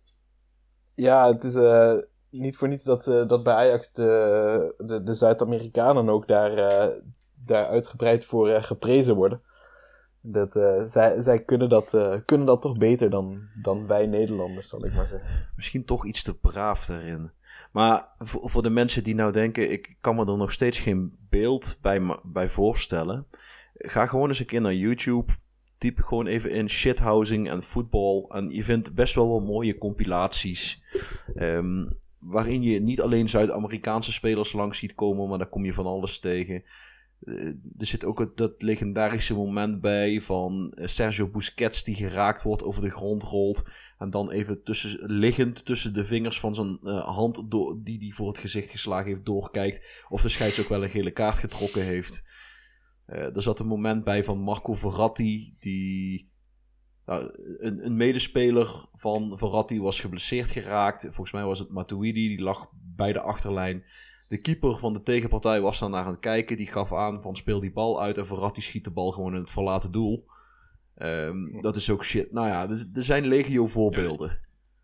Ja, het is uh, niet voor niets dat, uh, dat bij Ajax de, de, de Zuid-Amerikanen ook daar, uh, daar uitgebreid voor uh, geprezen worden. Dat, uh, zij zij kunnen, dat, uh, kunnen dat toch beter dan, dan wij Nederlanders, zal ik maar zeggen. Misschien toch iets te braaf daarin. Maar voor, voor de mensen die nou denken, ik kan me er nog steeds geen beeld bij, bij voorstellen. Ga gewoon eens een keer naar YouTube. Typ gewoon even in shithousing en voetbal. En je vindt best wel wel mooie compilaties. Um, waarin je niet alleen Zuid-Amerikaanse spelers langs ziet komen, maar daar kom je van alles tegen. Uh, er zit ook het, dat legendarische moment bij van Sergio Busquets die geraakt wordt, over de grond rolt. En dan even tussen, liggend tussen de vingers van zijn uh, hand door, die hij voor het gezicht geslagen heeft doorkijkt. Of de scheids ook wel een gele kaart getrokken heeft. Uh, er zat een moment bij van Marco Verratti, die nou, een, een medespeler van Verratti was geblesseerd geraakt. Volgens mij was het Matuidi, die lag bij de achterlijn. De keeper van de tegenpartij was daar naar aan het kijken. Die gaf aan van speel die bal uit en Verratti schiet de bal gewoon in het verlaten doel. Um, dat is ook shit. Nou ja, er, er zijn legio voorbeelden.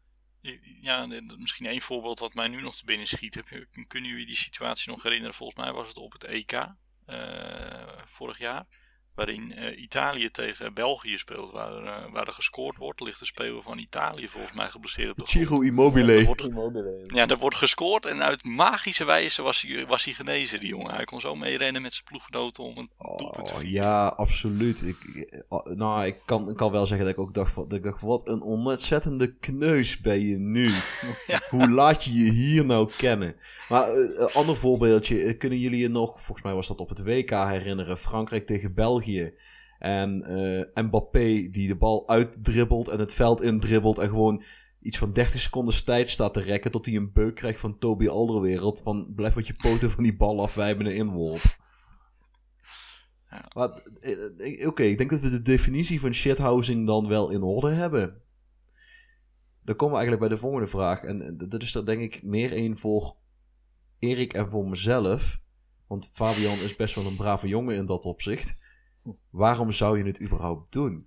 Ja, misschien één voorbeeld wat mij nu nog te binnen schiet. Heb je, kunnen jullie die situatie nog herinneren? Volgens mij was het op het E K. Uh, vorig jaar, waarin uh, Italië tegen België speelt, waar, uh, waar er gescoord wordt, ligt de speler van Italië volgens mij geblesseerd op de grond. Ciro Immobile. Ja, wordt, Immobile. ja, er wordt gescoord en uit magische wijze was hij, was hij genezen, die jongen. Hij kon zo meerennen met zijn ploeggenoten om een oh, doelpunt te vieren. Ja, absoluut. Ik, nou, ik kan, ik kan wel zeggen dat ik ook dacht, dat ik dacht, wat een ontzettende kneus ben je nu. Ja. Hoe laat je je hier nou kennen? Maar een uh, ander voorbeeldje, kunnen jullie je nog, volgens mij was dat op het W K herinneren, Frankrijk tegen België. En uh, Mbappé die de bal uitdribbelt en het veld indribbelt en gewoon iets van dertig seconden tijd staat te rekken tot hij een beuk krijgt van Toby Alderweireld van blijf met je poten van die bal af, wij hebben een inworp. Ja. Maar uh, Oké, okay, ik denk dat we de definitie van shithousing dan wel in orde hebben. Dan komen we eigenlijk bij de volgende vraag. En dat is er denk ik meer een voor Erik en voor mezelf. Want Fabian is best wel een brave jongen in dat opzicht. Waarom zou je het überhaupt doen?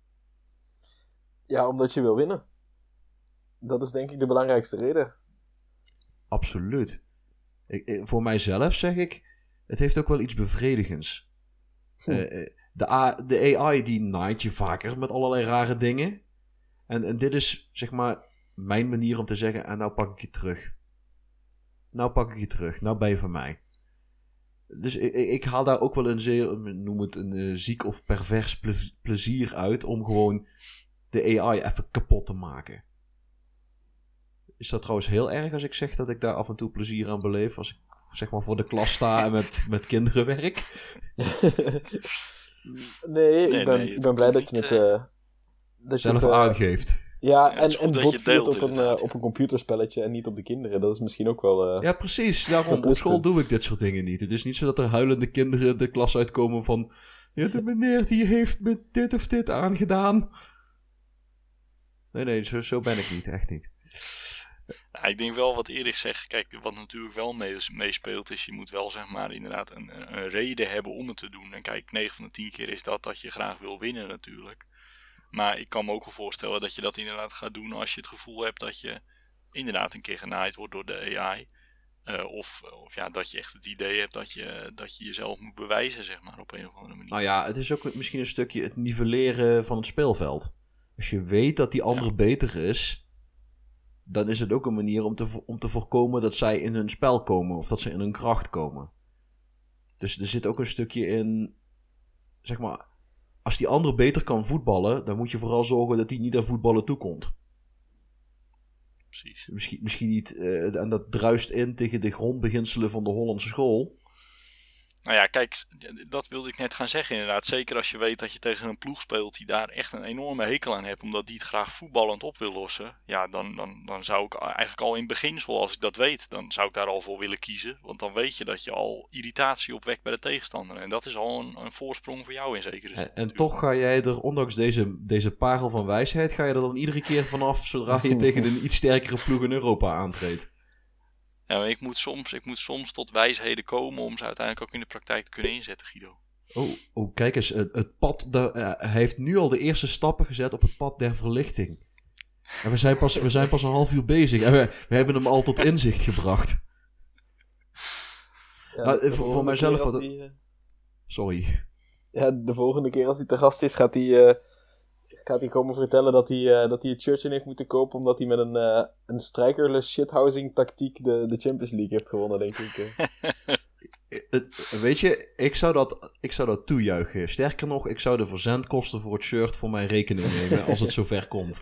Ja, omdat je wil winnen. Dat is denk ik de belangrijkste reden. Absoluut. Ik, voor mijzelf zeg ik, het heeft ook wel iets bevredigends. Hm. Uh, de, A, de A I die naait je vaker met allerlei rare dingen. En, en dit is zeg maar mijn manier om te zeggen, en nou pak ik je terug. Nou pak ik je terug, nou ben je van mij. Dus ik, ik haal daar ook wel een zeer, noem het een uh, ziek of pervers ple- plezier uit om gewoon de A I even kapot te maken. Is dat trouwens heel erg als ik zeg dat ik daar af en toe plezier aan beleef? Als ik zeg maar voor de klas sta en met, met kinderen werk? nee, ik ben, nee, ik ben blij dat je het... Uh, dat zelf je het, uh, aangeeft. Ja, ja en, en botviert op, een, uh, ja. op een computerspelletje en niet op de kinderen. Dat is misschien ook wel... Uh, ja, precies. Daarom, op school doe ik dit soort dingen niet. Het is niet zo dat er huilende kinderen de klas uitkomen van... Ja, de meneer die heeft me dit of dit aangedaan. Nee, nee, zo, zo ben ik niet. Echt niet. Ja, ik denk wel wat Erik zegt. Kijk, wat natuurlijk wel meespeelt is... je moet wel zeg maar inderdaad een, een reden hebben om het te doen. En kijk, negen van de tien keer is dat dat je graag wil winnen natuurlijk. Maar ik kan me ook wel voorstellen dat je dat inderdaad gaat doen als je het gevoel hebt dat je inderdaad een keer genaaid wordt door de A I. Uh, of of ja, dat je echt het idee hebt dat je, dat je jezelf moet bewijzen, zeg maar, op een of andere manier. Nou ja, het is ook misschien een stukje het nivelleren van het speelveld. Als je weet dat die andere ja. beter is, dan is het ook een manier om te, om te voorkomen dat zij in hun spel komen. Of dat ze in hun kracht komen. Dus er zit ook een stukje in, zeg maar, als die ander beter kan voetballen, dan moet je vooral zorgen dat hij niet aan voetballen toekomt. Precies. Misschien, misschien niet, uh, en dat druist in tegen de grondbeginselen van de Hollandse school. Nou ja, kijk, dat wilde ik net gaan zeggen inderdaad. Zeker als je weet dat je tegen een ploeg speelt die daar echt een enorme hekel aan hebt, omdat die het graag voetballend op wil lossen. Ja, dan, dan, dan zou ik eigenlijk al in beginsel, als ik dat weet, dan zou ik daar al voor willen kiezen. Want dan weet je dat je al irritatie opwekt bij de tegenstander. En dat is al een, een voorsprong voor jou in zekere zin. En, en toch ga jij er, ondanks deze, deze parel van wijsheid, ga je er dan iedere keer vanaf zodra je tegen een iets sterkere ploeg in Europa aantreedt. Ja, maar ik moet, soms, ik moet soms tot wijsheden komen om ze uiteindelijk ook in de praktijk te kunnen inzetten, Guido. Oh, oh kijk eens, het, het pad, de, uh, hij heeft nu al de eerste stappen gezet op het pad der verlichting. En we zijn pas, we zijn pas een half uur bezig en we, we hebben hem al tot inzicht gebracht. Ja, nou, voor, voor mijzelf... Wat... Die, uh... Sorry. Ja, de volgende keer als hij te gast is, gaat hij... Uh... gaat hij komen vertellen dat hij, uh, dat hij het shirtje heeft moeten kopen omdat hij met een, uh, een strikerless shithousing tactiek de, de Champions League heeft gewonnen, denk ik. het, weet je, ik zou, dat, ik zou dat toejuichen. Sterker nog, ik zou de verzendkosten voor het shirt voor mijn rekening nemen als het zover komt.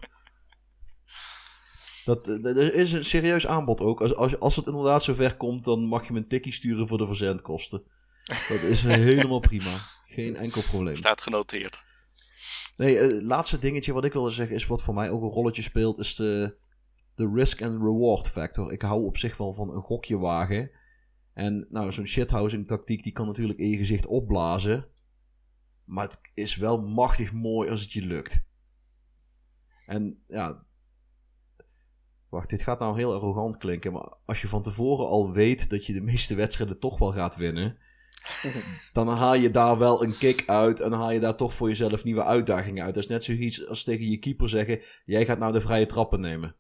Dat, dat is een serieus aanbod ook. Als, als, als het inderdaad zover komt, dan mag je me een tikkie sturen voor de verzendkosten. Dat is helemaal prima. Geen enkel probleem. Staat genoteerd. Nee, het uh, laatste dingetje wat ik wilde zeggen is wat voor mij ook een rolletje speelt, is de, de risk and reward factor. Ik hou op zich wel van een gokje wagen. En nou, zo'n shithousing tactiek die kan natuurlijk in je gezicht opblazen. Maar het is wel machtig mooi als het je lukt. En ja, wacht, dit gaat nou heel arrogant klinken, maar als je van tevoren al weet dat je de meeste wedstrijden toch wel gaat winnen, dan haal je daar wel een kick uit en dan haal je daar toch voor jezelf nieuwe uitdagingen uit. Dat is net zoiets als tegen je keeper zeggen, jij gaat nou de vrije trappen nemen.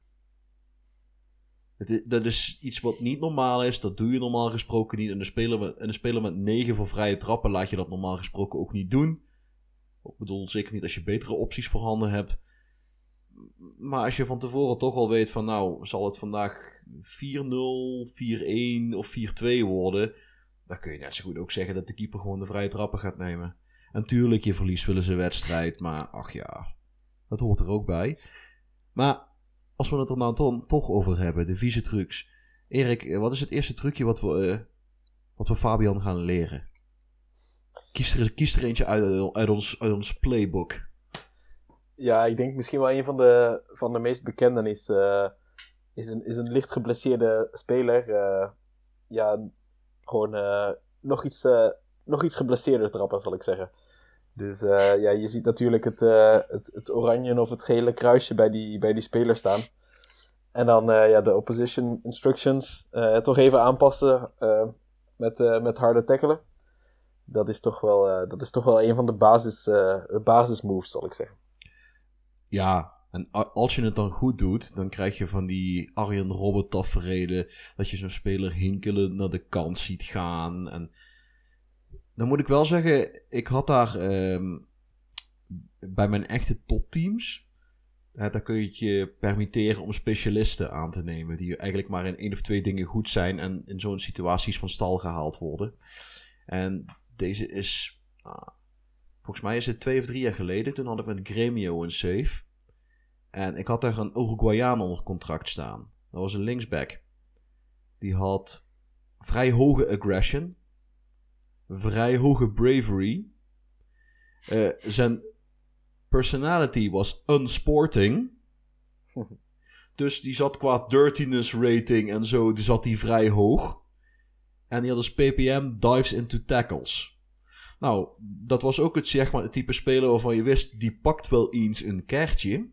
Het is, dat is iets wat niet normaal is, dat doe je normaal gesproken niet. En de speler met, en de speler met negen voor vrije trappen laat je dat normaal gesproken ook niet doen. Ik bedoel, zeker niet als je betere opties voorhanden hebt. Maar als je van tevoren toch al weet van nou, zal het vandaag vier nul, vier-een of vier-twee worden, dan kun je net zo goed ook zeggen dat de keeper gewoon de vrije trappen gaat nemen. En tuurlijk, je verliest wel eens een wedstrijd, maar ach ja, dat hoort er ook bij. Maar als we het er nou to- toch over hebben, de vieze trucs. Erik, wat is het eerste trucje wat we, uh, wat we Fabian gaan leren? Kies er, kies er eentje uit, uit, ons, uit ons playbook. Ja, ik denk misschien wel een van de, van de meest bekenden is, uh, is, een, is een licht geblesseerde speler. Uh, ja, gewoon uh, nog, iets, uh, nog iets geblesseerder trappen, zal ik zeggen. Dus uh, ja, je ziet natuurlijk het, uh, het, het oranje of het gele kruisje bij die, bij die speler staan. En dan uh, ja, de opposition instructions uh, toch even aanpassen uh, met, uh, met harde tackelen. Dat is toch wel, uh, dat is toch wel een van de basis, uh, basismoves, zal ik zeggen. Ja, en als je het dan goed doet, dan krijg je van die Arjen Robben taferelen, dat je zo'n speler hinkelend naar de kant ziet gaan. En dan moet ik wel zeggen, ik had daar um, bij mijn echte topteams, uh, daar kun je het je permitteren om specialisten aan te nemen, die eigenlijk maar in één of twee dingen goed zijn en in zo'n situaties van stal gehaald worden. En deze is, uh, volgens mij is het twee of drie jaar geleden, toen had ik met Gremio een save. En ik had daar een Uruguayaan onder contract staan. Dat was een linksback. Die had vrij hoge aggression. Vrij hoge bravery. Uh, zijn personality was unsporting. Dus die zat qua dirtiness rating en zo, die zat die vrij hoog. En die had als P P M dives into tackles. Nou, dat was ook het, zeg maar, het type speler waarvan je wist, die pakt wel eens een kaartje.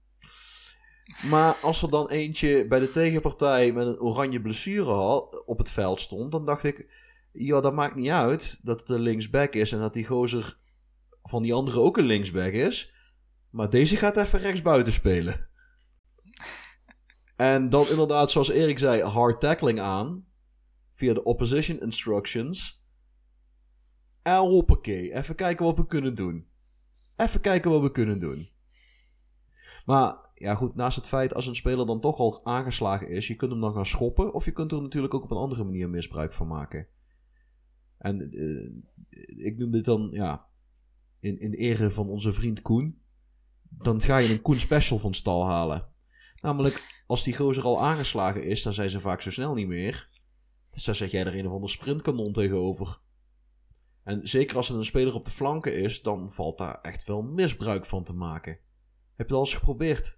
Maar als er dan eentje bij de tegenpartij met een oranje blessure had, op het veld stond, dan dacht ik, ja, dat maakt niet uit dat het een linksback is en dat die gozer van die andere ook een linksback is. Maar deze gaat even rechtsbuiten spelen. En dan inderdaad, zoals Erik zei, hard tackling aan. Via de opposition instructions. En hoppakee, even kijken wat we kunnen doen. Even kijken wat we kunnen doen. Maar, ja goed, naast het feit als een speler dan toch al aangeslagen is, je kunt hem dan gaan schoppen, of je kunt er natuurlijk ook op een andere manier misbruik van maken. En uh, ik noem dit dan, ja, in, in ere van onze vriend Koen. Dan ga je een Koen Special van stal halen. Namelijk, als die gozer al aangeslagen is, dan zijn ze vaak zo snel niet meer. Dus dan zet jij er een of ander sprintkanon tegenover. En zeker als er een speler op de flanken is, dan valt daar echt wel misbruik van te maken. Heb je dat al eens geprobeerd?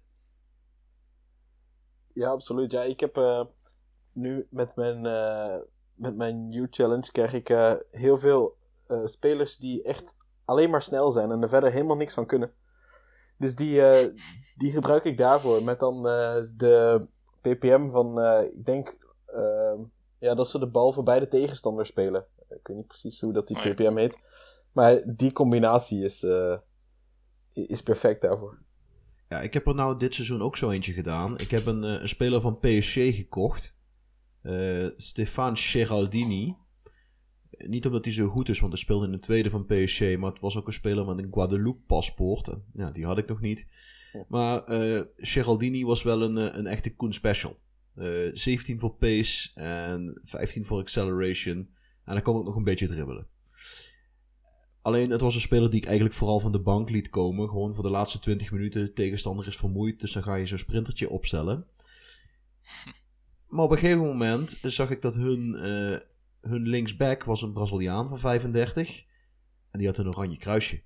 Ja, absoluut. Ja, ik heb uh, nu met mijn, uh, met mijn Youth Challenge krijg ik uh, heel veel uh, spelers die echt alleen maar snel zijn en er verder helemaal niks van kunnen. Dus die, uh, die gebruik ik daarvoor met dan uh, de P P M van, uh, ik denk, uh, ja, dat ze de bal voorbij de tegenstander spelen. Ik weet niet precies hoe dat die P P M heet. Maar die combinatie is, uh, is perfect daarvoor. Ja, ik heb er nou dit seizoen ook zo eentje gedaan. Ik heb een, een speler van P S G gekocht. Uh, Stefan Geraldini. Niet omdat hij zo goed is, want hij speelde in de tweede van P S G. Maar het was ook een speler met een Guadeloupe-paspoort. En, ja, die had ik nog niet. Maar uh, Geraldini was wel een, een echte Koen Special. Uh, zeventien voor pace en vijftien voor acceleration. En dan kon ik nog een beetje dribbelen. Alleen, het was een speler die ik eigenlijk vooral van de bank liet komen. Gewoon voor de laatste twintig minuten. De tegenstander is vermoeid, dus dan ga je zo'n sprintertje opstellen. Maar op een gegeven moment zag ik dat hun, uh, hun linksback was een Braziliaan van vijfendertig. En die had een oranje kruisje.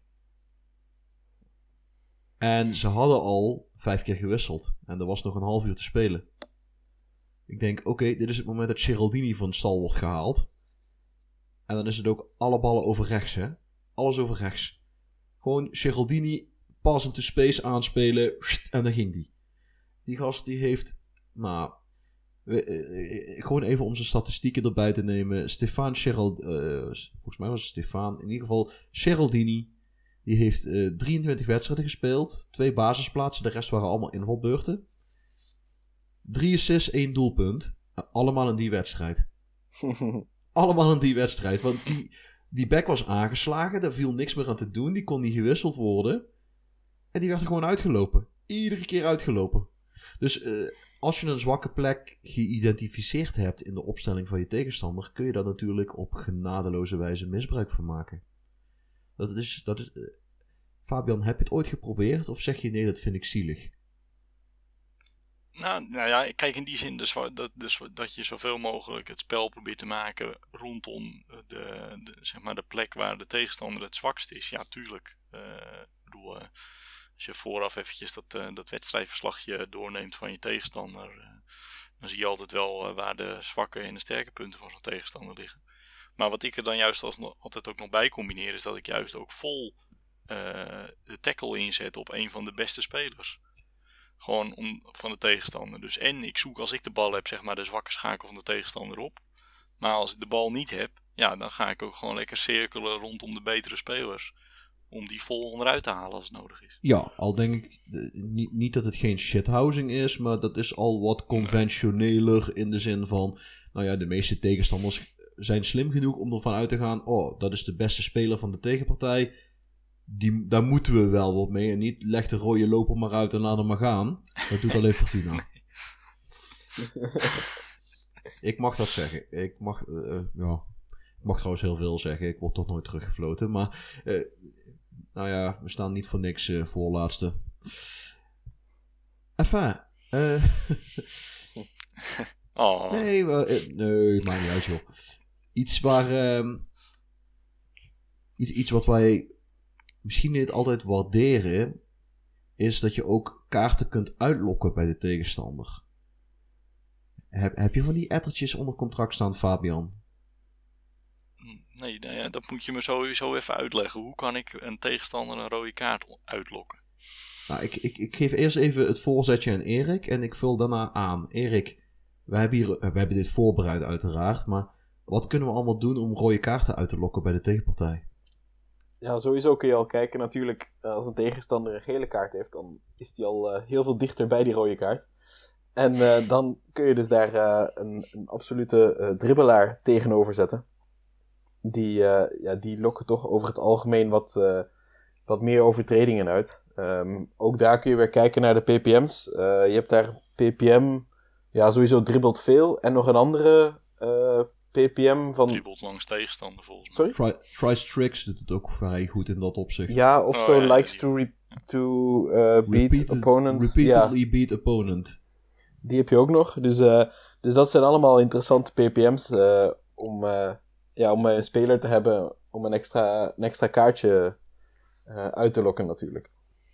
En ze hadden al vijf keer gewisseld. En er was nog een half uur te spelen. Ik denk, oké, okay, dit is het moment dat Geraldini van stal wordt gehaald. En dan is het ook alle ballen over rechts, hè. Alles over rechts. Gewoon Geraldini, pass into space aanspelen. En dan ging die. Die gast die heeft, nou, gewoon even om zijn statistieken erbij te nemen. Stefan Gerald, uh, volgens mij was het Stefan, in ieder geval Geraldini. Die heeft uh, drieëntwintig wedstrijden gespeeld. Twee basisplaatsen, de rest waren allemaal invalbeurten. Drie assists, één doelpunt. Uh, allemaal in die wedstrijd. Allemaal in die wedstrijd. Want die, die back was aangeslagen. Daar viel niks meer aan te doen. Die kon niet gewisseld worden. En die werd er gewoon uitgelopen. Iedere keer uitgelopen. Dus uh, als je een zwakke plek geïdentificeerd hebt in de opstelling van je tegenstander, kun je daar natuurlijk op genadeloze wijze misbruik van maken. Dat is, dat is, uh, Fabian, heb je het ooit geprobeerd? Of zeg je nee, dat vind ik zielig? Nou, nou ja, kijk in die zin dus, dat, dus, dat je zoveel mogelijk het spel probeert te maken rondom de, de, zeg maar de plek waar de tegenstander het zwakst is. Ja, tuurlijk. Uh, ik bedoel, uh, als je vooraf eventjes dat, uh, dat wedstrijdverslagje doorneemt van je tegenstander, uh, dan zie je altijd wel uh, waar de zwakke en de sterke punten van zo'n tegenstander liggen. Maar wat ik er dan juist als, altijd ook nog bij combineer, is dat ik juist ook vol uh, de tackle inzet op een van de beste spelers. Gewoon om, van de tegenstander. Dus en ik zoek als ik de bal heb, zeg maar, de zwakke schakel van de tegenstander op. Maar als ik de bal niet heb, ja, dan ga ik ook gewoon lekker cirkelen rondom de betere spelers. Om die vol onderuit te halen als het nodig is. Ja, al denk ik uh, niet, niet dat het geen shithousing is, maar dat is al wat conventioneler in de zin van, nou ja, de meeste tegenstanders zijn slim genoeg om ervan uit te gaan, oh, dat is de beste speler van de tegenpartij. Die, daar moeten we wel wat mee. En niet leg de rode loper maar uit en laat hem maar gaan. Dat doet alleen Fortuna. Nee. Ik mag dat zeggen. Ik mag, uh, ja, ik mag trouwens heel veel zeggen. Ik word toch nooit teruggefloten. Maar, uh, nou ja, we staan niet voor niks uh, voorlaatste. Enfin. Uh, oh. Nee, uh, nee, maakt niet uit, joh. Iets waar... Uh, iets, iets wat wij... misschien niet altijd waarderen, is dat je ook kaarten kunt uitlokken bij de tegenstander. Heb, heb je van die ettertjes onder contract staan, Fabian? Nee, nee, dat moet je me sowieso even uitleggen. Hoe kan ik een tegenstander een rode kaart uitlokken? Nou, ik, ik, ik geef eerst even het voorzetje aan Erik en ik vul daarna aan. Erik, we hebben, hier, we hebben dit voorbereid uiteraard, maar wat kunnen we allemaal doen om rode kaarten uit te lokken bij de tegenpartij? Ja, sowieso kun je al kijken natuurlijk, als een tegenstander een gele kaart heeft, dan is die al uh, heel veel dichter bij die rode kaart. En uh, dan kun je dus daar uh, een, een absolute uh, dribbelaar tegenover zetten. Die, uh, ja, die lokken toch over het algemeen wat, uh, wat meer overtredingen uit. Um, ook daar kun je weer kijken naar de P P M's. Uh, je hebt daar P P M, ja sowieso dribbelt veel. En nog een andere uh, P P M van... Dribbelt langs tegenstander volgens mij. Sorry? Tri- Tristrix doet het ook vrij goed in dat opzicht. Ja, of Oh, zo ja, likes die- to, re- to uh, beat Repeated- opponents. Repeatedly Ja, beat opponent. die heb je ook nog. Dus, uh, dus dat zijn allemaal interessante P P M's uh, om, uh, ja, om een speler te hebben om een extra, een extra kaartje uh, uit te lokken natuurlijk.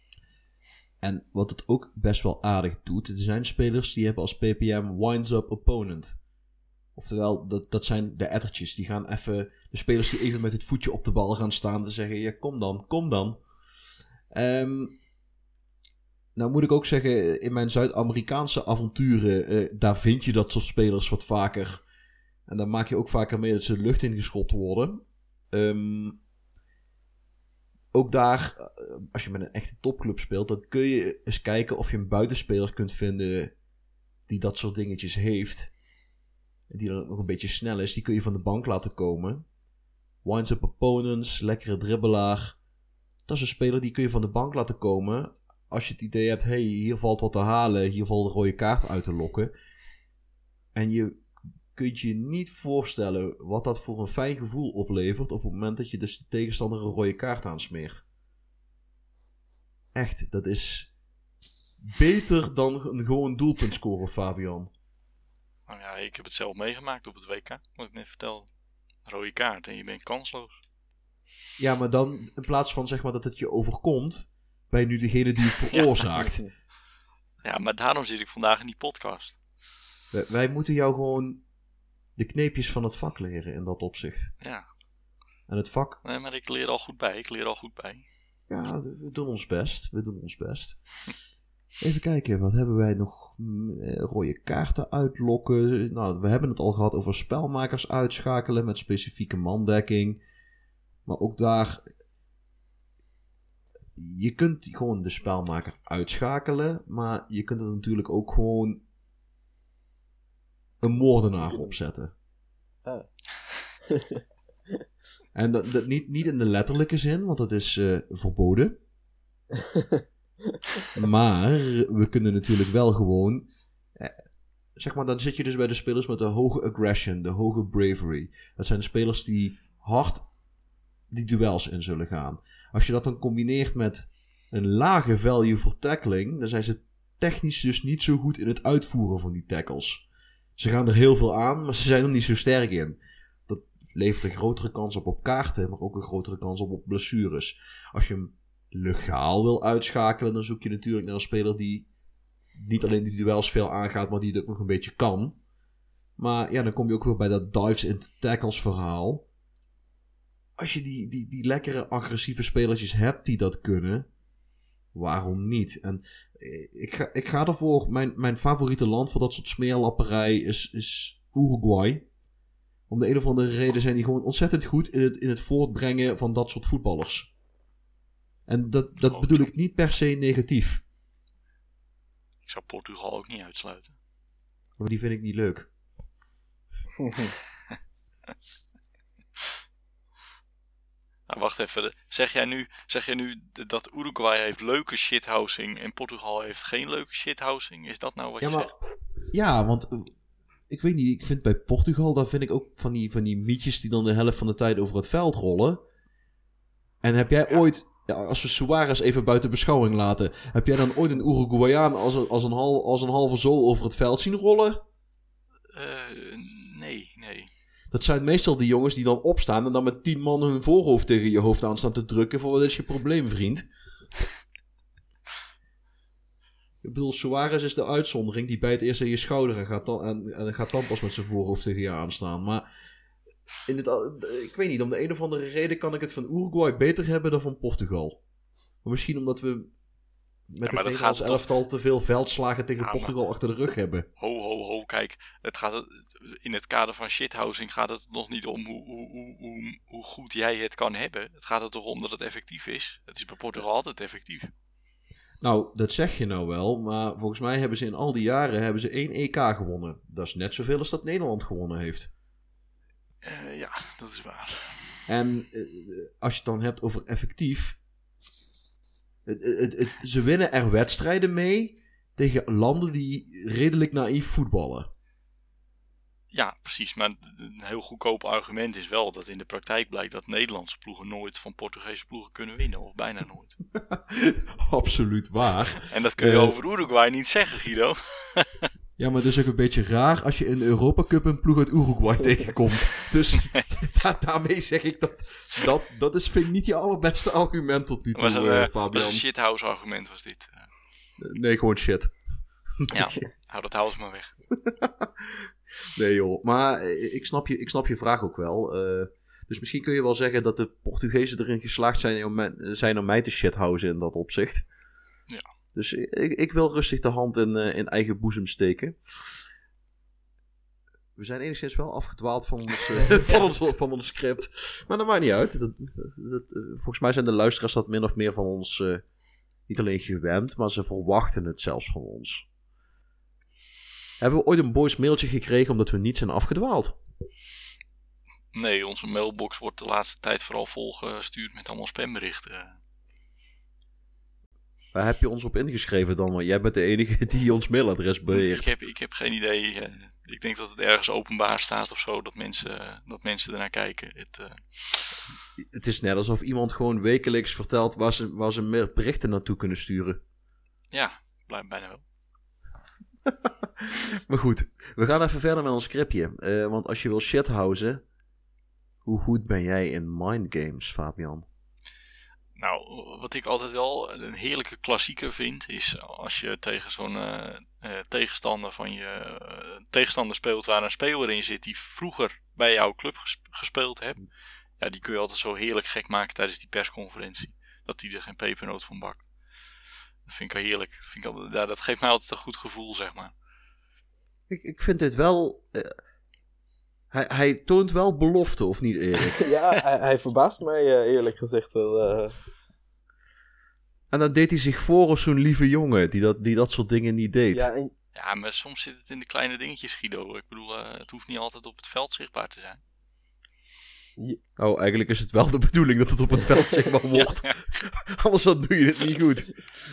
En wat het ook best wel aardig doet, er zijn spelers die hebben als P P M winds up opponent. Oftewel, dat, dat zijn de ettertjes. Die gaan even, de spelers die even met het voetje op de bal gaan staan en zeggen, ja kom dan, kom dan. Um, nou moet ik ook zeggen, in mijn Zuid-Amerikaanse avonturen, uh, daar vind je dat soort spelers wat vaker. En dan maak je ook vaker mee dat ze de lucht ingeschopt worden. Um, ook daar, als je met een echte topclub speelt, dan kun je eens kijken of je een buitenspeler kunt vinden die dat soort dingetjes heeft. Die dan ook nog een beetje snel is. Die kun je van de bank laten komen. Winds up opponents, lekkere dribbelaar. Dat is een speler die kun je van de bank laten komen. Als je het idee hebt, hey, hier valt wat te halen. Hier valt de rode kaart uit te lokken. En je kunt je niet voorstellen wat dat voor een fijn gevoel oplevert op het moment dat je dus de tegenstander een rode kaart aansmeert. Echt, dat is beter dan een gewoon doelpunt scoren, Fabian. Nou ja, ik heb het zelf meegemaakt op het W K, wat ik net vertelde. Rode kaart en je bent kansloos. Ja, maar dan in plaats van zeg maar dat het je overkomt, ben je nu degene die het veroorzaakt. Ja, maar daarom zit ik vandaag in die podcast. Wij, wij moeten jou gewoon de kneepjes van het vak leren in dat opzicht. Ja, En het vak, nee, maar ik leer al goed bij, ik leer al goed bij. ja, we doen ons best. We doen ons best. Even kijken, wat hebben wij nog? Mm, eh, Rode kaarten uitlokken. Nou, we hebben het al gehad over spelmakers uitschakelen met specifieke mandekking. Maar ook daar, je kunt gewoon de spelmaker uitschakelen, maar je kunt er natuurlijk ook gewoon een moordenaar opzetten. Ah. En dat, dat niet, niet in de letterlijke zin, want dat is uh, verboden. Maar we kunnen natuurlijk wel gewoon, eh, zeg maar, dan zit je dus bij de spelers met de hoge aggression, de hoge bravery. Dat zijn de spelers die hard die duels in zullen gaan. Als je dat dan combineert met een lage value voor tackling, dan zijn ze technisch dus niet zo goed in het uitvoeren van die tackles. Ze gaan er heel veel aan, maar ze zijn er niet zo sterk in. Dat levert een grotere kans op op kaarten, maar ook een grotere kans op op blessures. Als je hem legaal wil uitschakelen, dan zoek je natuurlijk naar een speler die niet alleen die duels veel aangaat, maar die het ook nog een beetje kan. Maar ja, dan kom je ook weer bij dat dives into tackles verhaal. Als je die, die, die lekkere agressieve spelertjes hebt die dat kunnen, waarom niet? En ik ga, ik ga ervoor, mijn, mijn favoriete land voor dat soort smeerlapperij is, is Uruguay. Om de een of andere reden zijn die gewoon ontzettend goed in het, in het voortbrengen van dat soort voetballers. En dat, dat bedoel ik niet per se negatief. Ik zou Portugal ook niet uitsluiten. Maar die vind ik niet leuk. Nou, wacht even. Zeg jij nu, zeg jij nu dat Uruguay heeft leuke shithousing en Portugal heeft geen leuke shithousing? Is dat nou wat Ja, je maar, zegt? ja, want uh, ik weet niet, ik vind bij Portugal, daar vind ik ook van die, van die mietjes die dan de helft van de tijd over het veld rollen. En heb jij ja. ooit, ja, als we Suarez even buiten beschouwing laten, heb jij dan ooit een Uruguayaan als een, als een, hal, als een halve zool over het veld zien rollen? Uh, nee, nee. Dat zijn meestal die jongens die dan opstaan en dan met tien man hun voorhoofd tegen je hoofd aan staan te drukken voor wat is je probleem, vriend? Ik bedoel, Suarez is de uitzondering die bijt eerst in je schouder en gaat dan, en, en gaat dan pas met zijn voorhoofd tegen je aanstaan. Maar in het, ik weet niet, om de een of andere reden kan ik het van Uruguay beter hebben dan van Portugal. Maar misschien omdat we met ja, het Nederlands elftal te veel veldslagen tegen ja, Portugal maar... achter de rug hebben. Ho, ho, ho. bedoel, kijk, het gaat, in het kader van shithousing gaat het nog niet om hoe, hoe, hoe, hoe, hoe goed jij het kan hebben. Het gaat er toch om dat het effectief is. Het is bij Portugal altijd effectief. Nou, dat zeg je nou wel, maar volgens mij hebben ze in al die jaren hebben ze één E K gewonnen. Dat is net zoveel als dat Nederland gewonnen heeft. Uh, ja, dat is waar. En uh, als je het dan hebt over effectief, het, het, het, ze winnen er wedstrijden mee tegen landen die redelijk naïef voetballen. Ja, precies. Maar een heel goedkoop argument is wel dat in de praktijk blijkt dat Nederlandse ploegen nooit van Portugese ploegen kunnen winnen. Of bijna nooit. Absoluut waar. En dat kun je uh, over Uruguay niet zeggen, Guido. Ja, maar het is ook een beetje raar als je in de Europa Cup een ploeg uit Uruguay tegenkomt. Dus da- daarmee zeg ik dat, dat, dat is, vind ik niet je allerbeste argument tot nu toe, was een, uh, uh, Fabian. was een shithouse argument was dit. Nee, gewoon shit. Ja, hou dat house maar weg. Nee joh, maar ik snap je, ik snap je vraag ook wel. Uh, dus misschien kun je wel zeggen dat de Portugezen erin geslaagd zijn om, me, zijn om mij te shithousen in dat opzicht. Ja. Dus ik, ik wil rustig de hand in, uh, in eigen boezem steken. We zijn enigszins wel afgedwaald van ons, uh, van ons, van ons script. Maar dat maakt niet uit. Dat, dat, uh, volgens mij zijn de luisteraars dat min of meer van ons uh, niet alleen gewend, maar ze verwachten het zelfs van ons. Hebben we ooit een boys mailtje gekregen omdat we niet zijn afgedwaald? Nee, onze mailbox wordt de laatste tijd vooral volgestuurd met allemaal spamberichten. Waar heb je ons op ingeschreven dan? Want jij bent de enige die ons mailadres beheert. Ik heb, ik heb geen idee. Ik denk dat het ergens openbaar staat of zo, dat mensen, dat mensen ernaar kijken. Het, uh... het is net alsof iemand gewoon wekelijks vertelt waar ze, waar ze meer berichten naartoe kunnen sturen. Ja, bijna wel. Maar goed, we gaan even verder met ons scriptje. Uh, want als je wil shithousen, hoe goed ben jij in mindgames, Fabian? Nou, wat ik altijd wel een heerlijke klassieker vind, is als je tegen zo'n uh, uh, tegenstander van je uh, tegenstander speelt waar een speler in zit die vroeger bij jouw club ges- gespeeld hebt. Ja, die kun je altijd zo heerlijk gek maken tijdens die persconferentie. Dat die er geen pepernoot van bakt. Dat vind ik al heerlijk. Vind ik al, ja, dat geeft mij altijd een goed gevoel, zeg maar. Ik, ik vind dit wel... Uh, hij, hij toont wel belofte, of niet, Erik? Ja, hij, hij verbaast mij uh, eerlijk gezegd wel. Uh... En dan deed hij zich voor als zo'n lieve jongen die dat, die dat soort dingen niet deed. Ja, en... ja, maar soms zit het in de kleine dingetjes, Guido. Ik bedoel, uh, het hoeft niet altijd op het veld zichtbaar te zijn. Ja. Oh, eigenlijk is het wel de bedoeling dat het op het veld zichtbaar wordt. Ja, ja. Anders dan doe je het niet goed.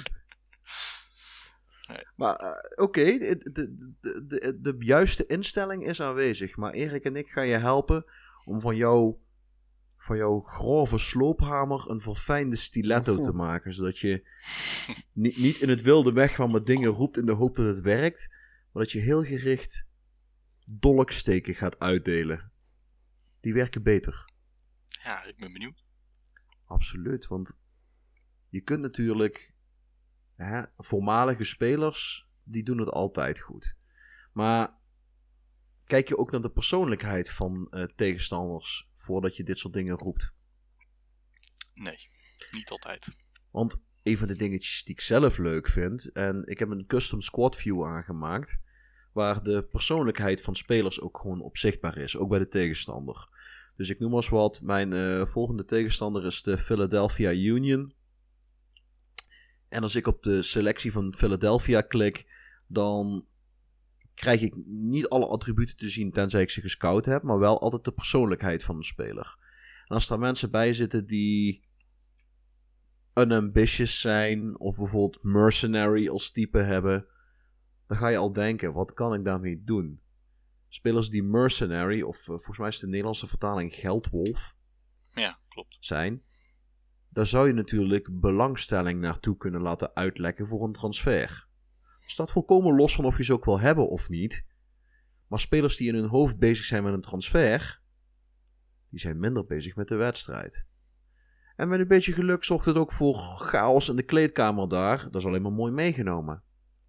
Nee. Maar uh, oké, okay, de, de, de, de, de juiste instelling is aanwezig. Maar Erik en ik gaan je helpen om van, jou, van jouw grove sloophamer een verfijnde stiletto te maken. Zodat je niet, niet in het wilde weg van met dingen roept in de hoop dat het werkt. Maar dat je heel gericht dolksteken gaat uitdelen. Die werken beter. Ja, ik ben benieuwd. Absoluut, want je kunt natuurlijk... Hè, voormalige spelers, die doen het altijd goed. Maar kijk je ook naar de persoonlijkheid van uh, tegenstanders voordat je dit soort dingen roept? Nee, niet altijd. Want een van de dingetjes die ik zelf leuk vind, en ik heb een custom squad view aangemaakt, waar de persoonlijkheid van spelers ook gewoon op zichtbaar is, ook bij de tegenstander. Dus ik noem als wat, mijn uh, volgende tegenstander is de Philadelphia Union. En als ik op de selectie van Philadelphia klik, dan krijg ik niet alle attributen te zien tenzij ik ze gescout heb, maar wel altijd de persoonlijkheid van de speler. En als er mensen bij zitten die unambitious zijn, of bijvoorbeeld mercenary als type hebben, dan ga je al denken, wat kan ik daarmee doen? Spelers die mercenary, of uh, volgens mij is de Nederlandse vertaling geldwolf, ja, klopt, zijn, daar zou je natuurlijk belangstelling naartoe kunnen laten uitlekken voor een transfer. Het staat volkomen los van of je ze ook wil hebben of niet. Maar spelers die in hun hoofd bezig zijn met een transfer, die zijn minder bezig met de wedstrijd. En met een beetje geluk zorgt het ook voor chaos in de kleedkamer daar. Dat is alleen maar mooi meegenomen.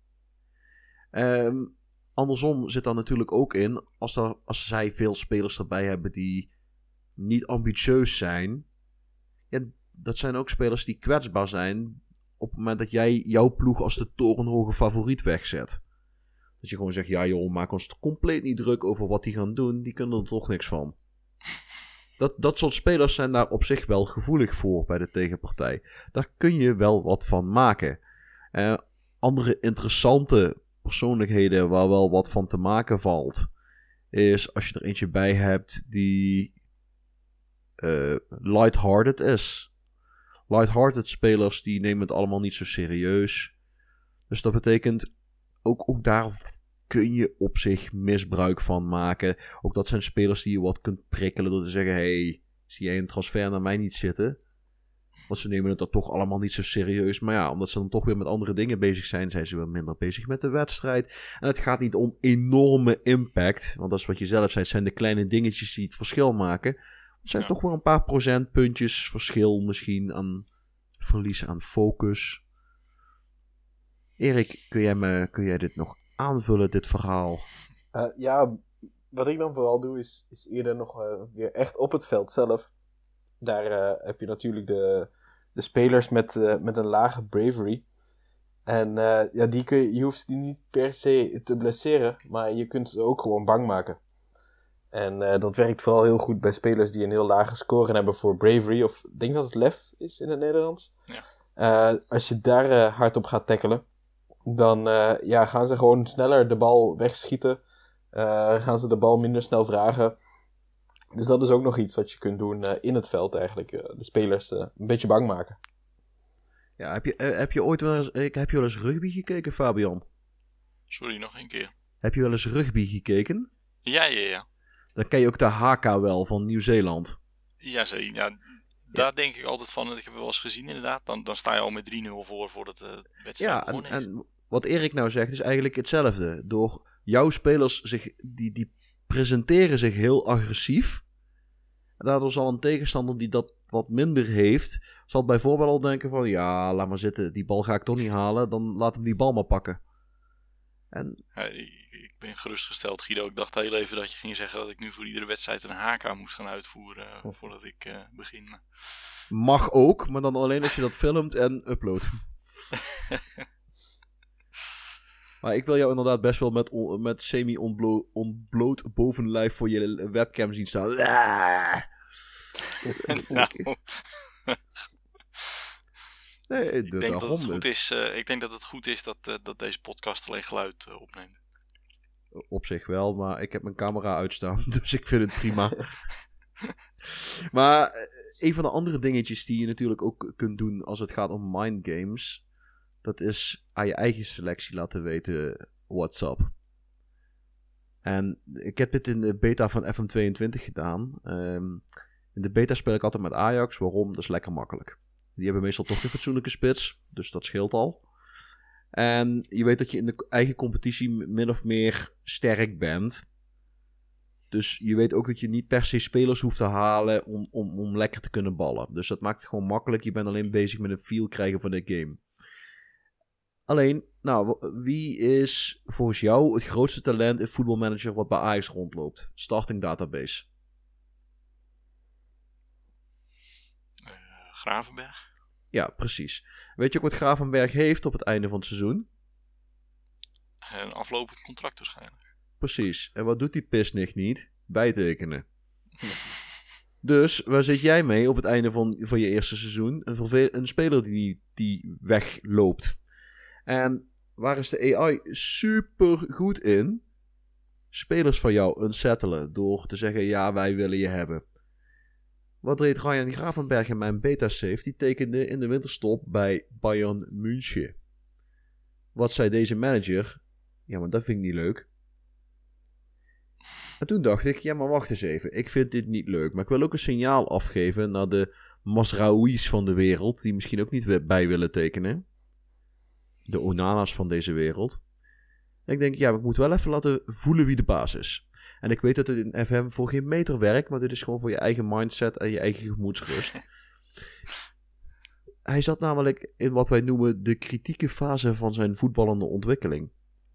Um, andersom zit daar natuurlijk ook in, als, er, als zij veel spelers erbij hebben die niet ambitieus zijn, ja, dat zijn ook spelers die kwetsbaar zijn op het moment dat jij jouw ploeg als de torenhoge favoriet wegzet. Dat je gewoon zegt, ja joh, maak ons compleet niet druk over wat die gaan doen. Die kunnen er toch niks van. Dat, dat soort spelers zijn daar op zich wel gevoelig voor bij de tegenpartij. Daar kun je wel wat van maken. Uh, andere interessante persoonlijkheden waar wel wat van te maken valt, is als je er eentje bij hebt die uh, lighthearted is. Lighthearted spelers die nemen het allemaal niet zo serieus. Dus dat betekent, ook, ook daar kun je op zich misbruik van maken. Ook dat zijn spelers die je wat kunt prikkelen door te zeggen, hey, zie jij een transfer naar mij niet zitten? Want ze nemen het dan toch allemaal niet zo serieus. Maar ja, omdat ze dan toch weer met andere dingen bezig zijn, zijn ze weer minder bezig met de wedstrijd. En het gaat niet om enorme impact. Want dat is wat je zelf zei, het zijn de kleine dingetjes die het verschil maken. Het zijn ja. toch weer een paar procentpuntjes verschil misschien aan verlies aan focus. Erik, kun jij, me, kun jij dit nog aanvullen, dit verhaal? Uh, ja, wat ik dan vooral doe is, is eerder nog uh, weer echt op het veld zelf. Daar uh, heb je natuurlijk de, de spelers met, uh, met een lage bravery. En uh, ja, die kun je, je hoeft die niet per se te blesseren, maar je kunt ze ook gewoon bang maken. En uh, dat werkt vooral heel goed bij spelers die een heel lage score hebben voor bravery. Of ik denk dat het lef is in het Nederlands. Ja. Uh, als je daar uh, hard op gaat tackelen, dan uh, ja, gaan ze gewoon sneller de bal wegschieten. Uh, gaan ze de bal minder snel vragen. Dus dat is ook nog iets wat je kunt doen uh, in het veld eigenlijk. Uh, de spelers uh, een beetje bang maken. Ja, heb je, uh, heb je ooit wel eens, uh, heb je wel eens rugby gekeken, Fabian? Sorry, nog een keer. Heb je wel eens rugby gekeken? Ja, ja, ja. Dan ken je ook de H K wel van Nieuw-Zeeland. Ja, zeker. Ja, daar ja. denk ik altijd van. Ik heb het wel eens gezien inderdaad. Dan, dan sta je al met drie nul voor voordat de wedstrijd ja, begonnen en, is. En wat Erik nou zegt is eigenlijk hetzelfde. Door jouw spelers zich, die, die presenteren zich heel agressief. En daardoor zal een tegenstander die dat wat minder heeft, zal bijvoorbeeld al denken van, ja, laat maar zitten, die bal ga ik toch niet halen, dan laat hem die bal maar pakken. En... Ja, ik, ik ben gerustgesteld, Guido. Ik dacht heel even dat je ging zeggen dat ik nu voor iedere wedstrijd een H K moest gaan uitvoeren uh, voordat ik uh, begin. Maar... Mag ook, maar dan alleen als je dat filmt en uploadt. Maar ik wil jou inderdaad best wel met, on, met semi-ontbloot bovenlijf voor je webcam zien staan. nou. Nee, ik, denk dat het goed is, uh, ik denk dat het goed is dat, uh, dat deze podcast alleen geluid uh, opneemt. Op zich wel, maar ik heb mijn camera uitstaan, dus ik vind het prima. Maar een van de andere dingetjes die je natuurlijk ook kunt doen als het gaat om mindgames, dat is aan je eigen selectie laten weten what's up. En ik heb dit in de beta van F M tweeëntwintig gedaan. Um, in de beta speel ik altijd met Ajax. Waarom? Dat is lekker makkelijk. Die hebben meestal toch een fatsoenlijke spits, dus dat scheelt al. En je weet dat je in de eigen competitie min of meer sterk bent. Dus je weet ook dat je niet per se spelers hoeft te halen om, om, om lekker te kunnen ballen. Dus dat maakt het gewoon makkelijk. Je bent alleen bezig met een feel krijgen van de game. Alleen, nou, wie is volgens jou het grootste talent in Football Manager wat bij Ajax rondloopt? Starting database. Uh, Gravenberg. Ja, precies. Weet je ook wat Gravenberg heeft op het einde van het seizoen? Een aflopend contract waarschijnlijk. Precies. En wat doet die pisnicht niet? Bijtekenen. Dus waar zit jij mee op het einde van, van je eerste seizoen? Een, verve- een speler die, die wegloopt. En waar is de A I super goed in? Spelers van jou unsettelen door te zeggen, ja, wij willen je hebben. Wat deed Ryan Gravenberg in mijn beta-save? Die tekende in de winterstop bij Bayern München. Wat zei deze manager? Ja, maar dat vind ik niet leuk. En toen dacht ik, ja, maar wacht eens even. Ik vind dit niet leuk, maar ik wil ook een signaal afgeven naar de Mazraouis van de wereld, die misschien ook niet bij willen tekenen. De Onana's van deze wereld. En ik denk, ja, ik moet wel even laten voelen wie de baas is. En ik weet dat het in F M voor geen meter werkt, maar dit is gewoon voor je eigen mindset en je eigen gemoedsrust. Hij zat namelijk in wat wij noemen de kritieke fase van zijn voetballende ontwikkeling.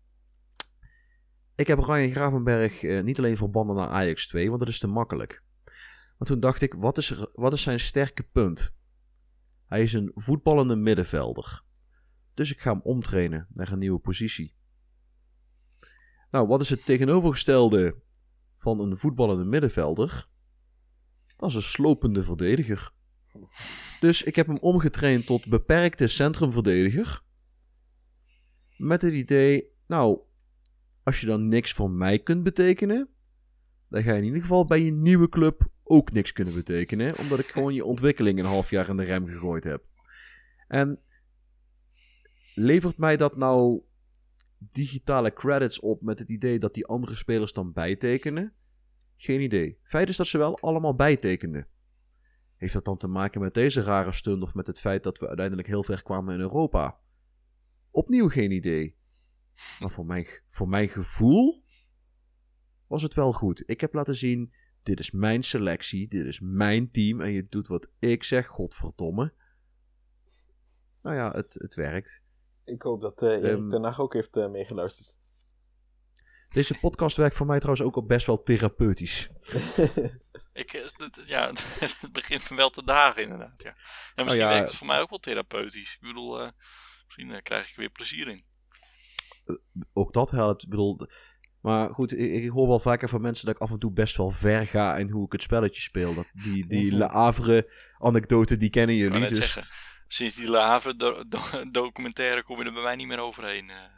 Ik heb Ryan Gravenberg eh, niet alleen verbannen naar Ajax twee, want dat is te makkelijk. Maar toen dacht ik, wat is, er, wat is zijn sterke punt? Hij is een voetballende middenvelder. Dus ik ga hem omtrainen naar een nieuwe positie. Nou, wat is het tegenovergestelde van een voetballende middenvelder? Dat is een slopende verdediger. Dus ik heb hem omgetraind tot beperkte centrumverdediger. Met het idee, nou, als je dan niks voor mij kunt betekenen, dan ga je in ieder geval bij je nieuwe club ook niks kunnen betekenen, omdat ik gewoon je ontwikkeling een half jaar in de rem gegooid heb. En levert mij dat nou digitale credits op met het idee dat die andere spelers dan bijtekenen? Geen idee. Feit is dat ze wel allemaal bijtekenden. Heeft dat dan te maken met deze rare stunt of met het feit dat we uiteindelijk heel ver kwamen in Europa? Opnieuw geen idee. Maar voor mijn, voor mijn gevoel was het wel goed. Ik heb laten zien, dit is mijn selectie, dit is mijn team en je doet wat ik zeg, godverdomme. Nou ja, het, het werkt. Ik hoop dat uh, Erik um, ten Hag ook heeft uh, meegeluisterd. Deze podcast werkt voor mij trouwens ook al best wel therapeutisch. Ik, het, ja, het begint me wel te dagen inderdaad. Ja. En misschien oh ja, werkt het voor mij ook wel therapeutisch. Ik bedoel, uh, misschien uh, krijg ik weer plezier in. Uh, ook dat helpt. Ik bedoel, maar goed, ik, ik hoor wel vaker van mensen dat ik af en toe best wel ver ga in hoe ik het spelletje speel. Dat die die Le Havre anekdote, die kennen jullie. Ik wou net dus... zeggen, sinds die Le Havre do- do- documentaire kom je er bij mij niet meer overheen. Uh.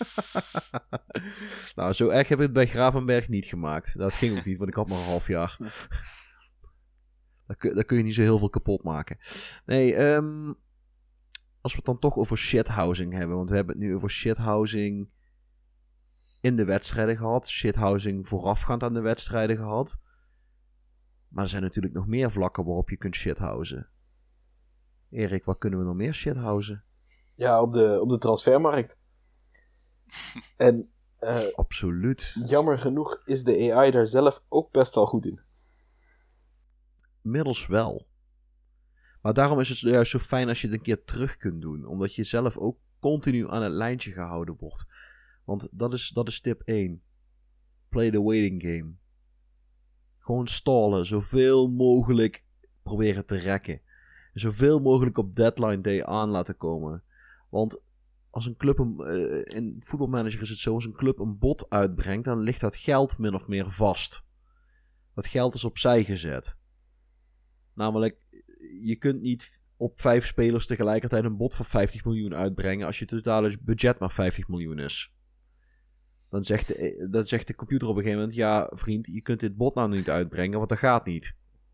Nou, zo erg heb ik het bij Gravenberg niet gemaakt. Dat ging ook niet, want ik had maar een half jaar. Daar kun, daar kun je niet zo heel veel kapot maken. Nee, um, als we het dan toch over shithousing hebben. Want we hebben het nu over shithousing in de wedstrijden gehad. Shithousing voorafgaand aan de wedstrijden gehad. Maar er zijn natuurlijk nog meer vlakken waarop je kunt shithousen. Erik, waar kunnen we nog meer shithousen? Ja, op de, op de transfermarkt. En uh, absoluut. Jammer genoeg is de A I daar zelf ook best wel goed in. Middels wel. Maar daarom is het juist zo fijn als je het een keer terug kunt doen. Omdat je zelf ook continu aan het lijntje gehouden wordt. Want dat is, dat is tip één. Play the waiting game. Gewoon stallen. Zoveel mogelijk proberen te rekken. Zoveel mogelijk op deadline day aan laten komen. Want als een club, een, uh, in voetbalmanager is het zo, als een club een bod uitbrengt, dan ligt dat geld min of meer vast. Dat geld is opzij gezet. Namelijk, je kunt niet op vijf spelers tegelijkertijd een bod van vijftig miljoen uitbrengen als je totale budget maar vijftig miljoen is. Dan zegt, de, dan zegt de computer op een gegeven moment, ja vriend, je kunt dit bod nou niet uitbrengen, want dat gaat niet.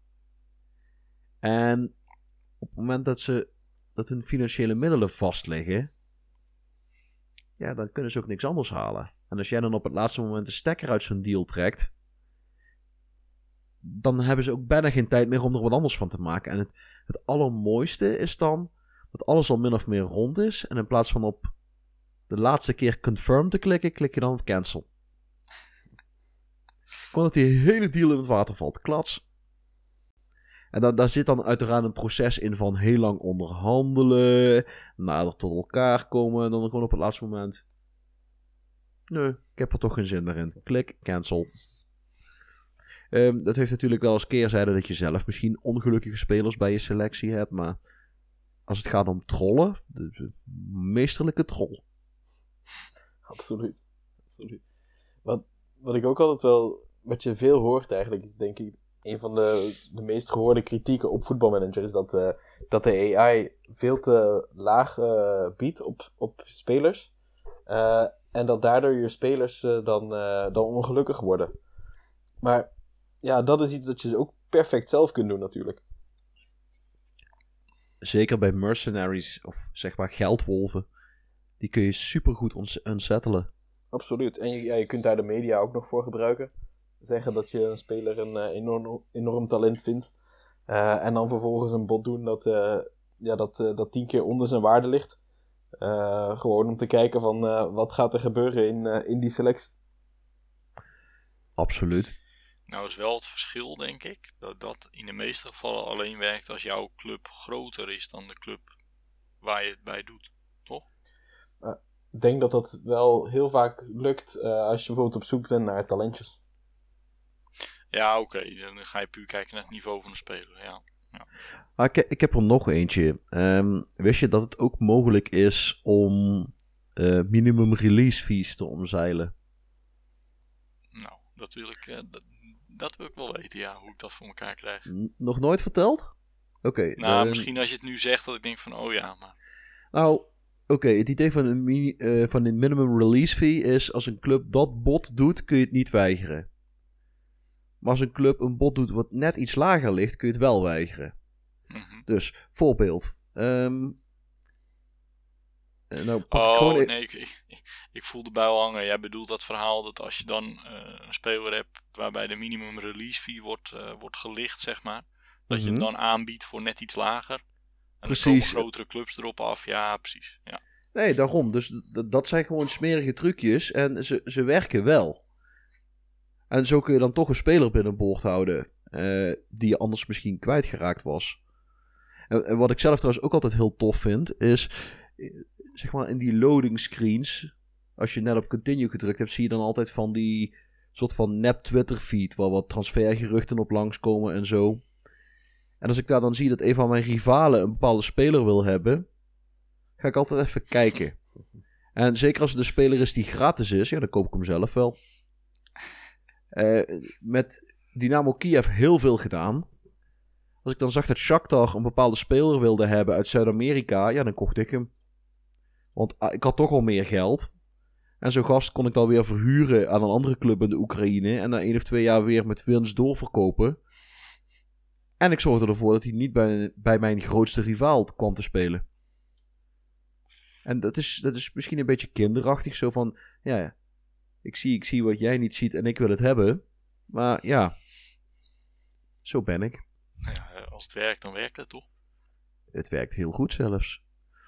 En op het moment dat ze dat hun financiële middelen vastliggen, ja, dan kunnen ze ook niks anders halen. En als jij dan op het laatste moment de stekker uit zo'n deal trekt, dan hebben ze ook bijna geen tijd meer om er wat anders van te maken. En het, het allermooiste is dan dat alles al min of meer rond is. En in plaats van op de laatste keer confirm te klikken, klik je dan op cancel. Gewoon dat die hele deal in het water valt. Klats. En da- daar zit dan uiteraard een proces in van heel lang onderhandelen, nader tot elkaar komen en dan gewoon op het laatste moment, nee, ik heb er toch geen zin meer in. Klik, cancel. Um, dat heeft natuurlijk wel als keerzijde dat je zelf misschien ongelukkige spelers bij je selectie hebt, maar als het gaat om trollen, de, de meesterlijke troll. Absoluut. Absoluut. Wat, wat ik ook altijd wel, wat je veel hoort eigenlijk, denk ik, een van de, de meest gehoorde kritieken op voetbalmanager is dat, uh, dat de A I veel te laag uh, biedt op, op spelers. Uh, en dat daardoor je spelers uh, dan, uh, dan ongelukkig worden. Maar ja, dat is iets dat je ook perfect zelf kunt doen natuurlijk. Zeker bij mercenaries of zeg maar geldwolven. Die kun je supergoed ons- unsettelen. Absoluut. En je, ja, je kunt daar de media ook nog voor gebruiken. Zeggen dat je een speler een uh, enorm, enorm talent vindt. Uh, en dan vervolgens een bod doen dat, uh, ja, dat, uh, dat tien keer onder zijn waarde ligt. Uh, gewoon om te kijken van uh, wat gaat er gebeuren in, uh, in die selectie. Absoluut. Nou is wel het verschil, denk ik, dat dat in de meeste gevallen alleen werkt als jouw club groter is dan de club waar je het bij doet, toch? Uh, ik denk dat dat wel heel vaak lukt uh, als je bijvoorbeeld op zoek bent naar talentjes. Ja, oké. Okay. Dan ga je puur kijken naar het niveau van de speler, ja. ja. Ah, ik, ik heb er nog eentje. Um, wist je dat het ook mogelijk is om uh, minimum release fees te omzeilen? Dat wil ik, uh, dat, dat wil ik wel weten, ja, hoe ik dat voor elkaar krijg. N- nog nooit verteld? Oké. Okay, nou, uh, misschien als je het nu zegt dat ik denk van, oh ja, maar... Nou, oké, okay, het idee van een, mini, uh, van een minimum release fee is... als een club dat bod doet, kun je het niet weigeren. Maar als een club een bod doet wat net iets lager ligt, kun je het wel weigeren. Mm-hmm. Dus, voorbeeld. Um, nou, oh, gewoon... nee, ik, ik, ik voel de bui hangen. Jij bedoelt dat verhaal dat als je dan uh, een speler hebt... waarbij de minimum release fee wordt, uh, wordt gelicht, zeg maar... dat mm-hmm. je hem dan aanbiedt voor net iets lager... En precies. Dan komen grotere clubs erop af. Ja, precies. Ja. Nee, daarom. Dus d- dat zijn gewoon smerige trucjes. En ze, ze werken wel. En zo kun je dan toch een speler binnenboord houden. Uh, die je anders misschien kwijtgeraakt was. En, en wat ik zelf trouwens ook altijd heel tof vind. Is, zeg maar in die loading screens. Als je net op continue gedrukt hebt. Zie je dan altijd van die soort van nep Twitter feed. Waar wat transfergeruchten op langskomen en zo. En als ik daar dan zie dat een van mijn rivalen een bepaalde speler wil hebben, ga ik altijd even kijken. En zeker als het een speler is die gratis is, ja, dan koop ik hem zelf wel. Uh, met Dynamo Kiev heel veel gedaan. Als ik dan zag dat Shakhtar een bepaalde speler wilde hebben uit Zuid-Amerika, ja, dan kocht ik hem. Want uh, ik had toch al meer geld. En zo'n gast kon ik dan weer verhuren aan een andere club in de Oekraïne. En na één of twee jaar weer met winst doorverkopen. En ik zorgde ervoor dat hij niet bij, bij mijn grootste rivaal kwam te spelen. En dat is, dat is misschien een beetje kinderachtig. Zo van, ja, ik zie, ik zie wat jij niet ziet en ik wil het hebben. Maar ja, zo ben ik. Ja, als het werkt, dan werkt het toch? Het werkt heel goed zelfs.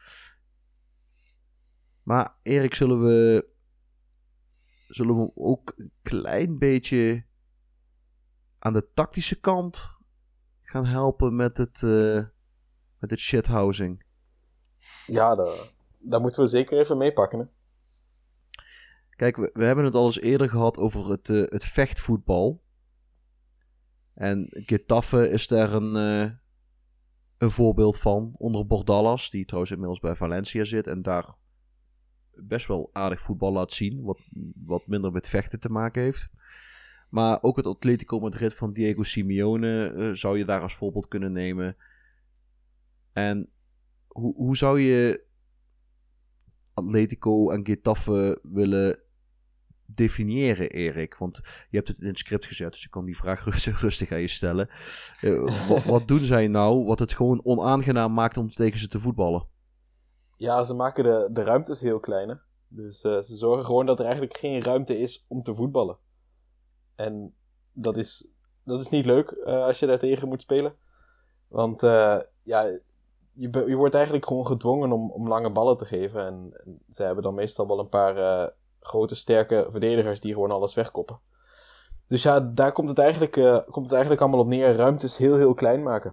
Maar Erik, zullen we, zullen we ook een klein beetje aan de tactische kant gaan helpen met het, uh, met het shithousing? Ja, daar, daar moeten we zeker even meepakken. Hè? Kijk, we, we hebben het al eens eerder gehad over het, uh, het vechtvoetbal. En Getafe is daar een, uh, een voorbeeld van. Onder Bordallas, die trouwens inmiddels bij Valencia zit. En daar best wel aardig voetbal laat zien. Wat, wat minder met vechten te maken heeft. Maar ook het Atletico Madrid van Diego Simeone uh, zou je daar als voorbeeld kunnen nemen. En hoe, hoe zou je Atletico en Getafe willen definiëren, Erik? Want je hebt het in het script gezet, dus ik kan die vraag rustig, rustig aan je stellen. Uh, wat, wat doen zij nou wat het gewoon onaangenaam maakt om tegen ze te voetballen? Ja, ze maken de, de ruimtes heel klein. Hè? Dus uh, ze zorgen gewoon dat er eigenlijk geen ruimte is om te voetballen. En dat is, dat is niet leuk uh, als je daar tegen moet spelen. Want uh, ja, je, je wordt eigenlijk gewoon gedwongen om, om lange ballen te geven. En, en ze hebben dan meestal wel een paar uh, grote, sterke verdedigers die gewoon alles wegkoppen. Dus ja, daar komt het eigenlijk, uh, komt het eigenlijk allemaal op neer. Ruimtes heel, heel klein maken.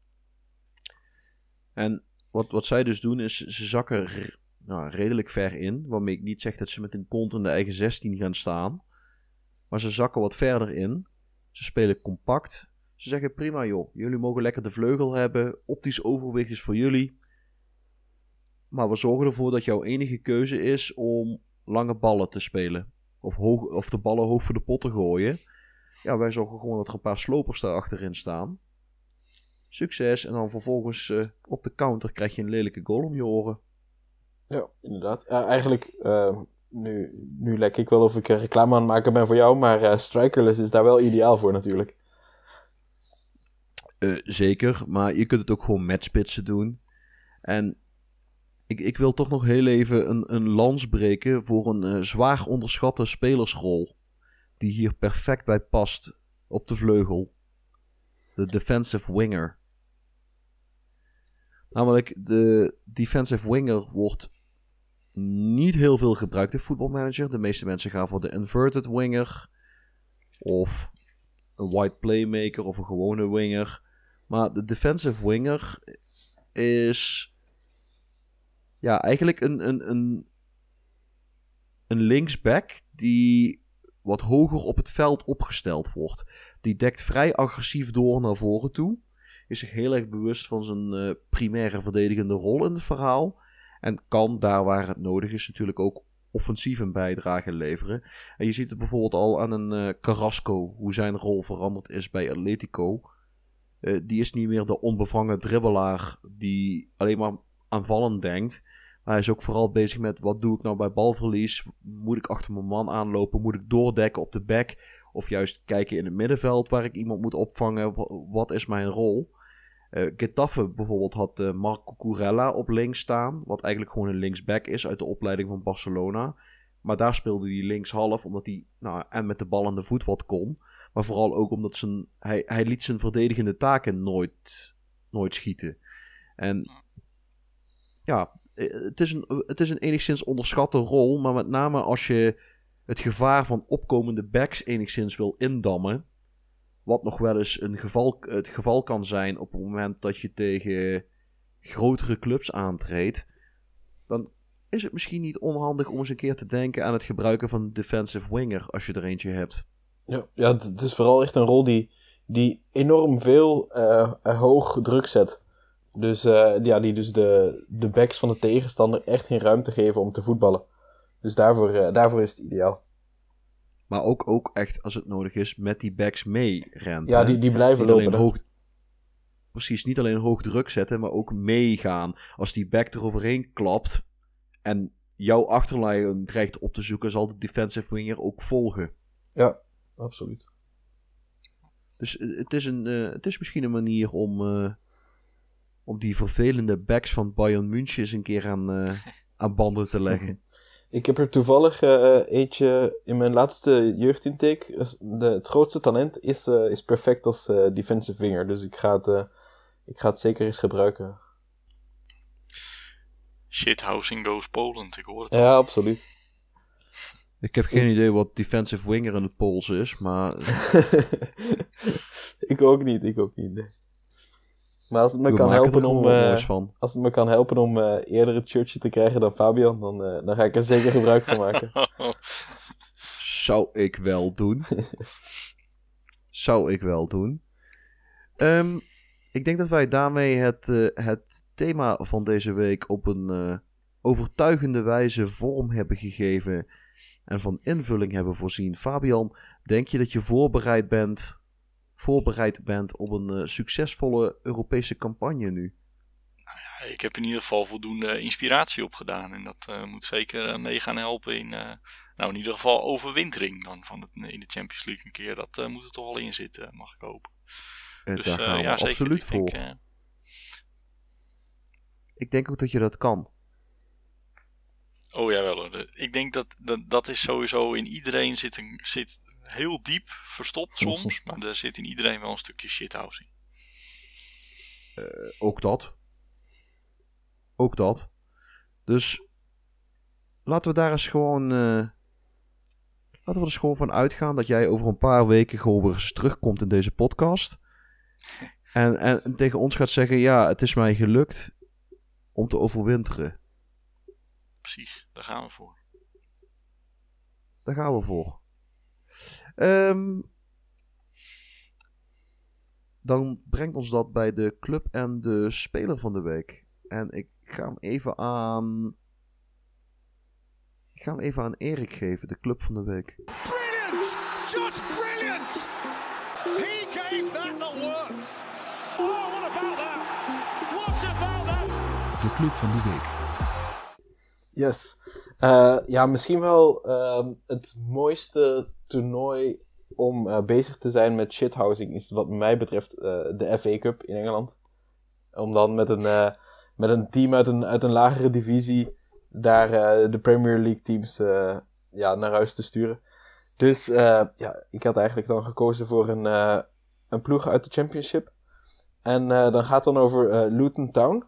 En wat, wat zij dus doen is, ze zakken r- nou, redelijk ver in. Waarmee ik niet zeg dat ze met een kont in de eigen zestien gaan staan. Maar ze zakken wat verder in. Ze spelen compact. Ze zeggen prima joh, jullie mogen lekker de vleugel hebben. Optisch overwicht is voor jullie. Maar we zorgen ervoor dat jouw enige keuze is om lange ballen te spelen. Of, hoog, of de ballen hoog voor de pot te gooien. Ja, wij zorgen gewoon dat er een paar slopers daar achterin staan. Succes. En dan vervolgens uh, op de counter krijg je een lelijke goal om je oren. Ja, inderdaad. Uh, eigenlijk... Uh... Nu, nu lek ik wel of ik reclame aan het maken ben voor jou, maar uh, Strikerless is daar wel ideaal voor natuurlijk. Uh, zeker, maar je kunt het ook gewoon met spitsen doen. En ik, ik wil toch nog heel even een, een lans breken voor een uh, zwaar onderschatte spelersrol. Die hier perfect bij past op de vleugel. De defensive winger. Namelijk, de defensive winger wordt niet heel veel gebruikt in Football Manager. De meeste mensen gaan voor de inverted winger. Of een wide playmaker of een gewone winger. Maar de defensive winger is ja, eigenlijk een, een, een, een linksback die wat hoger op het veld opgesteld wordt. Die dekt vrij agressief door naar voren toe. Is zich heel erg bewust van zijn uh, primaire verdedigende rol in het verhaal. En kan daar waar het nodig is natuurlijk ook offensief een bijdrage leveren. En je ziet het bijvoorbeeld al aan een uh, Carrasco, hoe zijn rol veranderd is bij Atletico. Uh, die is niet meer de onbevangen dribbelaar die alleen maar aanvallend denkt. Maar hij is ook vooral bezig met wat doe ik nou bij balverlies? Moet ik achter mijn man aanlopen? Moet ik doordekken op de back? Of juist kijken in het middenveld waar ik iemand moet opvangen? Wat is mijn rol? Uh, Getafe bijvoorbeeld had uh, Marco Kurella op links staan. Wat eigenlijk gewoon een linksback is uit de opleiding van Barcelona. Maar daar speelde hij linkshalf omdat hij nou, en met de bal aan de voet wat kon. Maar vooral ook omdat zijn, hij, hij liet zijn verdedigende taken nooit, nooit schieten. En ja, het is, een, het is een enigszins onderschatte rol. Maar met name als je het gevaar van opkomende backs enigszins wil indammen. Wat nog wel eens een geval, het geval kan zijn op het moment dat je tegen grotere clubs aantreedt. Dan is het misschien niet onhandig om eens een keer te denken aan het gebruiken van een defensive winger als je er eentje hebt. Ja, ja het is vooral echt een rol die, die enorm veel uh, hoog druk zet. Dus, uh, ja, die dus de, de backs van de tegenstander echt geen ruimte geven om te voetballen. Dus daarvoor, uh, daarvoor is het ideaal. Maar ook, ook echt, als het nodig is, met die backs mee rent. Ja, die, die blijven niet lopen. Hoog, precies, niet alleen hoog druk zetten, maar ook meegaan. Als die back eroverheen klapt en jouw achterlijn dreigt op te zoeken, zal de defensive winger ook volgen. Ja, absoluut. Dus het is, een, uh, het is misschien een manier om, uh, om die vervelende backs van Bayern München eens een keer aan, uh, aan banden te leggen. Ik heb er toevallig uh, eentje in mijn laatste jeugdintake. De, het grootste talent is, uh, is perfect als uh, defensive winger. Dus ik ga, het, uh, ik ga het zeker eens gebruiken. Shithousing goes Poland, ik hoor het Ja, al. absoluut. Ik heb geen idee wat defensive winger in het Pools is, maar... ik ook niet, ik ook niet. Nee. Maar als het me kan helpen om, uh, als het me kan helpen om uh, eerder het shirtje te krijgen dan Fabian, dan, uh, dan ga ik er zeker gebruik van maken. Zou ik wel doen. Zou ik wel doen. Um, ik denk dat wij daarmee het, uh, het thema van deze week op een uh, overtuigende wijze vorm hebben gegeven en van invulling hebben voorzien. Fabian, denk je dat je voorbereid bent... voorbereid bent op een uh, succesvolle Europese campagne nu? Nou ja, ik heb in ieder geval voldoende inspiratie opgedaan. En dat uh, moet zeker uh, mee gaan helpen in, uh, nou in ieder geval overwintering dan van het, in de Champions League een keer. Dat uh, moet er toch wel in zitten, mag ik hopen. Uh, dus, daar gaan uh, we ja, absoluut zeker. voor. Ik denk, uh... ik denk ook dat je dat kan. Oh ja, wel. Ik denk dat, dat dat is sowieso in iedereen zit, een, zit heel diep verstopt soms. Maar er zit in iedereen wel een stukje shithousing. Uh, ook dat. Ook dat. Dus laten we daar eens gewoon... Uh, laten we er eens gewoon van uitgaan dat jij over een paar weken gewoon weer eens terugkomt in deze podcast. en, en tegen ons gaat zeggen, ja, het is mij gelukt om te overwinteren. Precies, daar gaan we voor. Daar gaan we voor. Um, dan brengt ons dat bij de club en de speler van de week. En ik ga hem even aan... Ik ga hem even aan Erik geven, de club van de week. Brilliant! Just brilliant! He gave that the works. Oh, what about that? What about that? De club van de week. Yes. Uh, ja, misschien wel uh, het mooiste toernooi om uh, bezig te zijn met shithousing is wat mij betreft uh, de F A Cup in Engeland. Om dan met een, uh, met een team uit een, uit een lagere divisie daar uh, de Premier League teams uh, ja, naar huis te sturen. Dus uh, ja, ik had eigenlijk dan gekozen voor een, uh, een ploeg uit de Championship. En uh, dan gaat het dan over uh, Luton Town.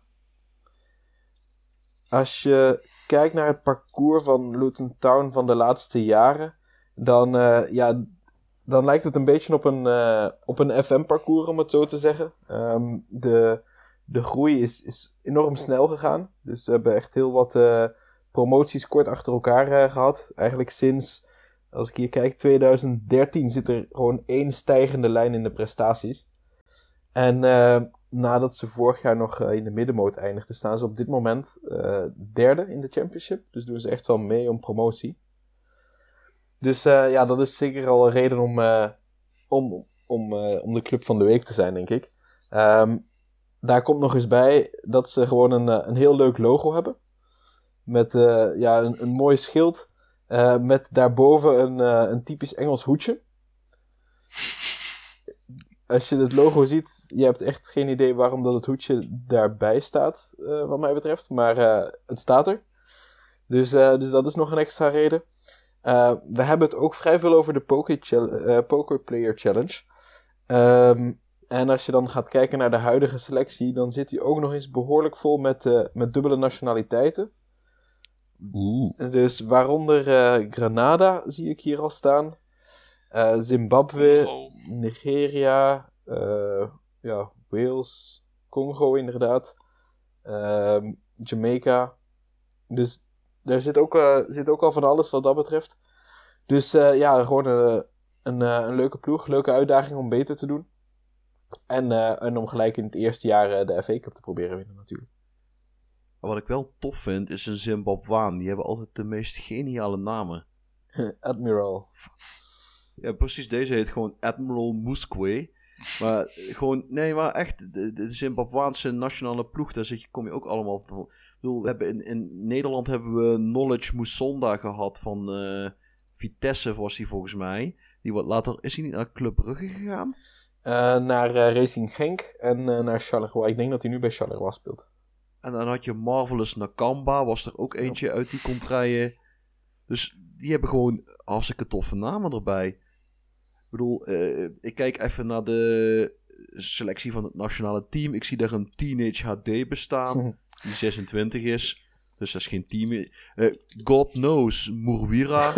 Als je kijkt naar het parcours van Luton Town van de laatste jaren, dan, uh, ja, dan lijkt het een beetje op een, uh, op een F M-parcours, om het zo te zeggen. Um, de, de groei is, is enorm snel gegaan. Dus we hebben echt heel wat uh, promoties kort achter elkaar uh, gehad. Eigenlijk sinds, als ik hier kijk, twintig dertien zit er gewoon één stijgende lijn in de prestaties. En uh, nadat ze vorig jaar nog uh, in de middenmoot eindigden, staan ze op dit moment uh, derde in de championship. Dus doen ze echt wel mee om promotie. Dus uh, ja, dat is zeker al een reden om, uh, om, om, uh, om de club van de week te zijn, denk ik. Um, daar komt nog eens bij dat ze gewoon een, een heel leuk logo hebben. Met uh, ja, een, een mooi schild. Uh, met daarboven een, uh, een typisch Engels hoedje. Als je het logo ziet, je hebt echt geen idee waarom dat het hoedje daarbij staat, uh, wat mij betreft. Maar uh, het staat er. Dus, uh, dus dat is nog een extra reden. Uh, we hebben het ook vrij veel over de Poker, Chal- uh, Poker Player Challenge. Um, en als je dan gaat kijken naar de huidige selectie, dan zit die ook nog eens behoorlijk vol met, uh, met dubbele nationaliteiten. Oeh. Dus waaronder uh, Granada zie ik hier al staan. Uh, Zimbabwe, Congo. Nigeria, uh, ja, Wales, Congo inderdaad. Uh, Jamaica. Dus daar zit ook, uh, zit ook al van alles wat dat betreft. Dus uh, ja, gewoon een, een, een leuke ploeg. Leuke uitdaging om beter te doen. En, uh, en om gelijk in het eerste jaar uh, de F A Cup te proberen winnen natuurlijk. Wat ik wel tof vind, is een Zimbabwaan. Die hebben altijd de meest geniale namen. Admiral. Ja, precies. Deze heet gewoon Admiral Muskwe. Maar gewoon, nee, maar echt, de, de Zimbabwaanse nationale ploeg, daar zit je, kom je ook allemaal van. Ik bedoel, we hebben in, in Nederland hebben we Knowledge Musonda gehad van uh, Vitesse, was hij volgens mij. Die wat later, is hij niet naar Club Brugge gegaan? Uh, naar uh, Racing Genk en uh, naar Charleroi. Ik denk dat hij nu bij Charleroi speelt. En dan had je Marvelous Nakamba, was er ook eentje ja. uit die contraien. Dus die hebben gewoon hartstikke toffe namen erbij. Ik bedoel, uh, ik kijk even naar de selectie van het nationale team. Ik zie daar een Teenage H D bestaan, die zesentwintig is. Dus dat is geen team. Uh, God knows, Murwira.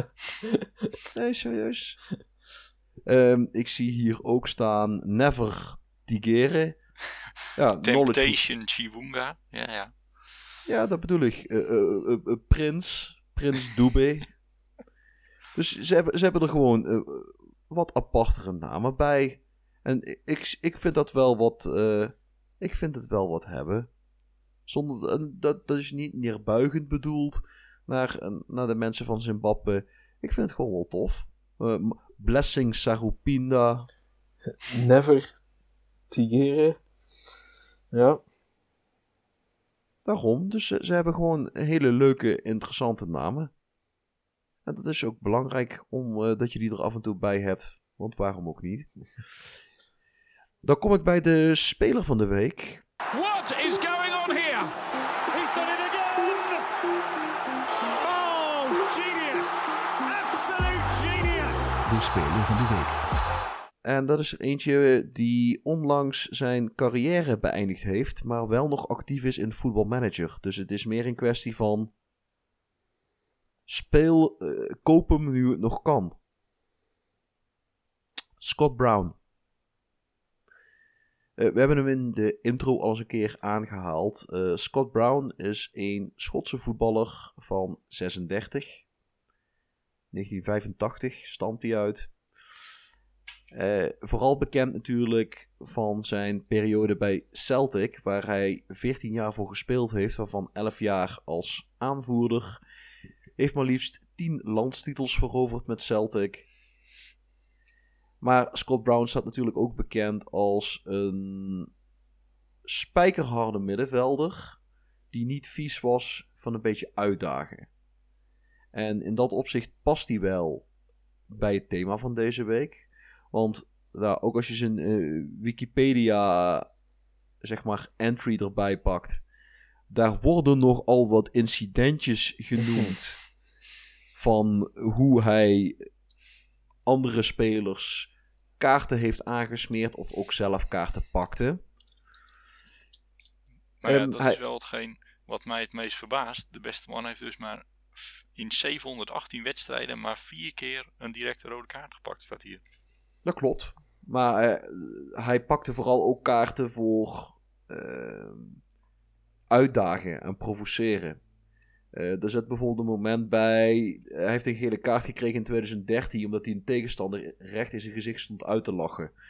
Nee, serieus. Um, ik zie hier ook staan Never Tigere. Ja, Temptation Chivunga. Ja, ja. Ja, dat bedoel ik. Uh, uh, uh, uh, Prins. Prins Dube. Dus ze hebben, ze hebben er gewoon uh, wat apartere namen bij. En ik, ik vind dat wel wat... Uh, ik vind het wel wat hebben. Zonder, uh, dat, dat is niet neerbuigend bedoeld naar, uh, naar de mensen van Zimbabwe. Ik vind het gewoon wel tof. Uh, Blessing Sarupinda. Never Tigere. Ja. Daarom. Dus ze, ze hebben gewoon hele leuke, interessante namen. En dat is ook belangrijk om uh, dat je die er af en toe bij hebt. Want waarom ook niet? Dan kom ik bij de speler van de week. What is going on here? He's done it again! Oh, genius! Absolute genius! De speler van de week. En dat is er eentje die onlangs zijn carrière beëindigd heeft, maar wel nog actief is in Football Manager. Dus het is meer een kwestie van speel, uh, koop hem nu het nog kan. Scott Brown. Uh, we hebben hem in de intro al eens een keer aangehaald. Uh, Scott Brown is een Schotse voetballer van zesendertig. negentien vijfentachtig stamt hij uit. Uh, vooral bekend natuurlijk van zijn periode bij Celtic, waar hij veertien jaar voor gespeeld heeft, waarvan elf jaar als aanvoerder. Heeft maar liefst tien landstitels veroverd met Celtic. Maar Scott Brown staat natuurlijk ook bekend als een spijkerharde middenvelder die niet vies was van een beetje uitdagen. En in dat opzicht past hij wel bij het thema van deze week. Want nou, ook als je zijn uh, Wikipedia, zeg maar, entry erbij pakt, daar worden nogal wat incidentjes genoemd van hoe hij andere spelers kaarten heeft aangesmeerd of ook zelf kaarten pakte. Maar ja, um, dat hij... is wel hetgeen wat mij het meest verbaast. De beste man heeft dus maar in zevenhonderdachttien wedstrijden maar vier keer een directe rode kaart gepakt, staat hier. Dat klopt. Maar uh, hij pakte vooral ook kaarten voor uh, uitdagen en provoceren. Uh, er zit bijvoorbeeld een moment bij... Uh, hij heeft een gele kaart gekregen in twintig dertien... omdat hij een tegenstander recht in zijn gezicht stond uit te lachen.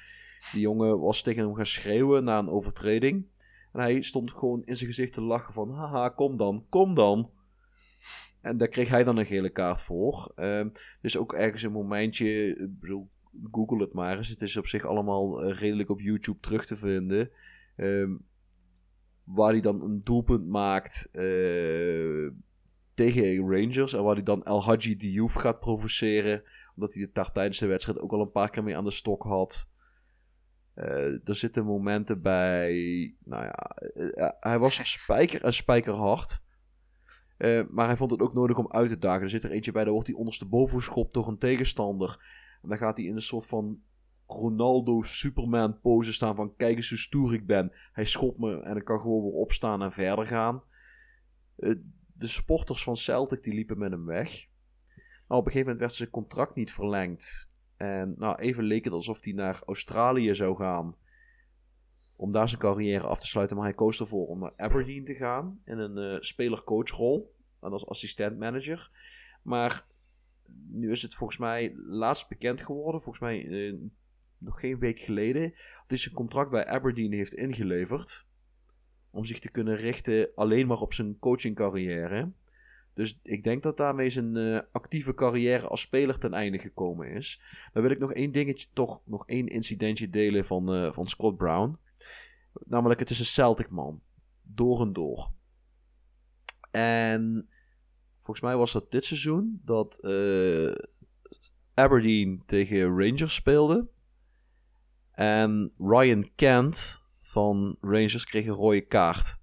Die jongen was tegen hem gaan schreeuwen na een overtreding. En hij stond gewoon in zijn gezicht te lachen van... Haha, kom dan, kom dan. En daar kreeg hij dan een gele kaart voor. Uh, dus ook ergens een momentje... Ik bedoel, Google het maar eens. Het is op zich allemaal uh, redelijk op YouTube terug te vinden. Uh, waar hij dan een doelpunt maakt... Uh, tegen Rangers. En waar hij dan El Hadji Diouf gaat provoceren. Omdat hij het daar tijdens de wedstrijd ook al een paar keer mee aan de stok had. Uh, er zitten momenten bij... Nou ja, uh, hij was spijker en spijkerhard. Uh, maar hij vond het ook nodig om uit te dagen. Er zit er eentje bij, daar wordt hij ondersteboven geschopt door een tegenstander. En dan gaat hij in een soort van Ronaldo Superman pose staan van... Kijk eens hoe stoer ik ben. Hij schopt me en ik kan gewoon weer opstaan en verder gaan. Uh, de supporters van Celtic die liepen met hem weg. Nou, op een gegeven moment werd zijn contract niet verlengd. En nou, even leek het alsof hij naar Australië zou gaan. Om daar zijn carrière af te sluiten. Maar hij koos ervoor om naar Aberdeen te gaan. In een uh, speler-coachrol. En als assistent-manager. Maar nu is het volgens mij laatst bekend geworden. Volgens mij uh, nog geen week geleden. Dat hij zijn contract bij Aberdeen heeft ingeleverd. Om zich te kunnen richten alleen maar op zijn coachingcarrière. Dus ik denk dat daarmee zijn uh, actieve carrière als speler ten einde gekomen is. Dan wil ik nog één dingetje, toch nog één incidentje delen van, uh, van Scott Brown. Namelijk, het is een Celtic man. Door en door. En volgens mij was dat dit seizoen dat uh, Aberdeen tegen Rangers speelde. En Ryan Kent van Rangers kreeg een rode kaart.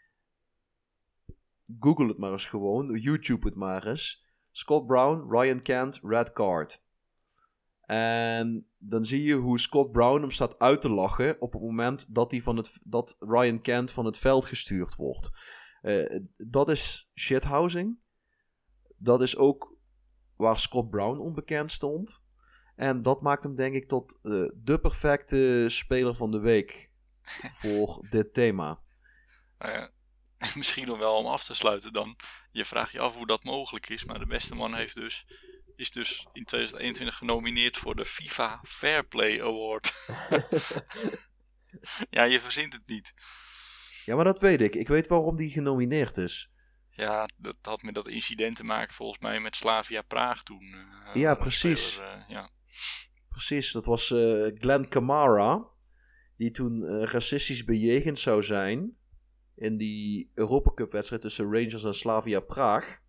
Google het maar eens gewoon. YouTube het maar eens. Scott Brown, Ryan Kent, red card. En dan zie je hoe Scott Brown hem staat uit te lachen op het moment dat, hij van het, dat Ryan Kent van het veld gestuurd wordt. Uh, dat is shithousing. Dat is ook waar Scott Brown onbekend stond. En dat maakt hem denk ik tot uh, de perfecte speler van de week voor dit thema. Uh, ja. Misschien nog wel om af te sluiten dan. Je vraagt je af hoe dat mogelijk is. Maar de beste man heeft dus, is dus in twintig eenentwintig genomineerd voor de FIFA Fair Play Award. Ja, je verzint het niet. Ja, maar dat weet ik. Ik weet waarom die genomineerd is. Ja, dat had met dat incident te maken volgens mij met Slavia Praag toen. Uh, ja, precies. Speler, uh, ja. Precies, dat was uh, Glenn Kamara. Die toen uh, racistisch bejegend zou zijn. In die Europa Cup wedstrijd tussen Rangers en Slavia Praag.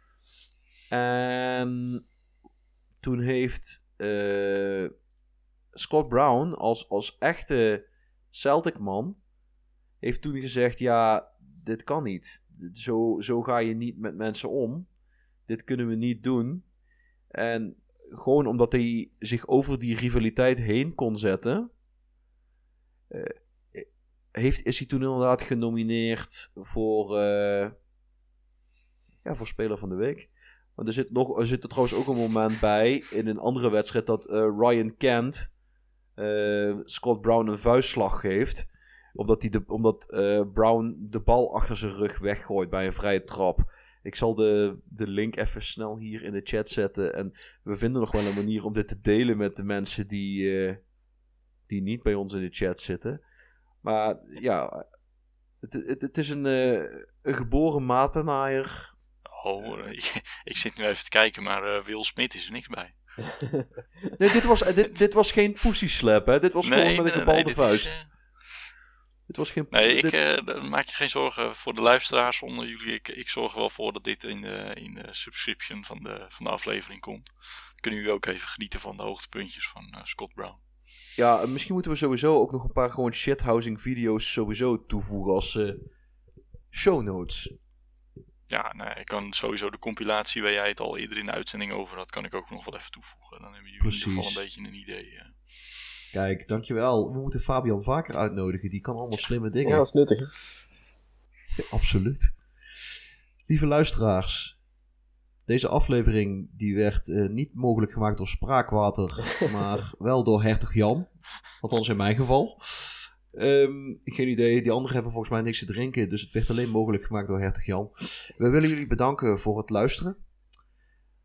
En toen heeft uh, Scott Brown als, als echte Celtic man... heeft toen gezegd, ja, dit kan niet. Zo, zo ga je niet met mensen om. Dit kunnen we niet doen. En gewoon omdat hij zich over die rivaliteit heen kon zetten... Uh, Heeft, is hij toen inderdaad genomineerd voor, uh, ja, voor Speler van de Week. Want er zit, nog, er zit er trouwens ook een moment bij in een andere wedstrijd dat uh, Ryan Kent uh, Scott Brown een vuistslag geeft. Omdat, die de, omdat uh, Brown de bal achter zijn rug weggooit bij een vrije trap. Ik zal de, de link even snel hier in de chat zetten. En we vinden nog wel een manier om dit te delen met de mensen die, uh, die niet bij ons in de chat zitten. Maar ja, het, het, het is een, uh, een geboren matenaaier. Oh, ik, ik zit nu even te kijken, maar uh, Will Smith is er niks bij. Nee, dit was, dit, dit was geen pussy slap, hè. Dit was nee, gewoon met een gebalde nee, vuist. Is, uh... Dit was geen... Nee, ik, dit... uh, maak je geen zorgen voor de luisteraars onder jullie. Ik, ik zorg er wel voor dat dit in de, in de subscription van de, van de aflevering komt. Dan kunnen jullie ook even genieten van de hoogtepuntjes van uh, Scott Brown. Ja, misschien moeten we sowieso ook nog een paar gewoon shithousing video's sowieso toevoegen als uh, show notes. Ja, nou, ik kan sowieso de compilatie waar jij het al eerder in de uitzending over had, kan ik ook nog wel even toevoegen. Dan hebben jullie Precies. in ieder geval een beetje een idee. Uh. Kijk, dankjewel. We moeten Fabian vaker uitnodigen. Die kan allemaal slimme dingen. Ja, dat is nuttig. Hè? Ja, absoluut. Lieve luisteraars. Deze aflevering die werd uh, niet mogelijk gemaakt door Spraakwater, maar wel door Hertog Jan. Althans in mijn geval. Um, geen idee, die anderen hebben volgens mij niks te drinken, dus het werd alleen mogelijk gemaakt door Hertog Jan. We willen jullie bedanken voor het luisteren.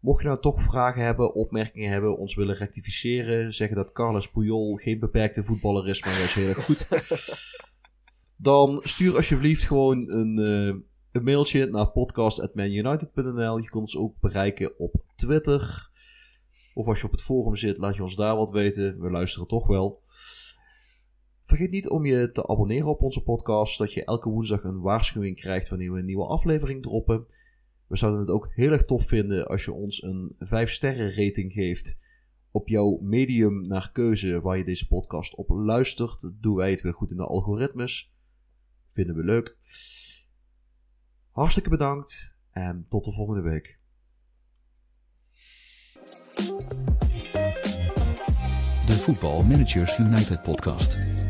Mocht je nou toch vragen hebben, opmerkingen hebben, ons willen rectificeren, zeggen dat Carles Puyol geen beperkte voetballer is, maar juist heel erg goed, dan stuur alsjeblieft gewoon een, uh, een mailtje naar podcast at manunited punt n l. Je kunt ons ook bereiken op Twitter. Of als je op het forum zit, laat je ons daar wat weten. We luisteren toch wel. Vergeet niet om je te abonneren op onze podcast, zodat je elke woensdag een waarschuwing krijgt wanneer we een nieuwe aflevering droppen. We zouden het ook heel erg tof vinden als je ons een vijf sterren rating geeft op jouw medium naar keuze waar je deze podcast op luistert. Doen wij het weer goed in de algoritmes. Vinden we leuk. Hartstikke bedankt en tot de volgende week. De Voetbal Managers United podcast.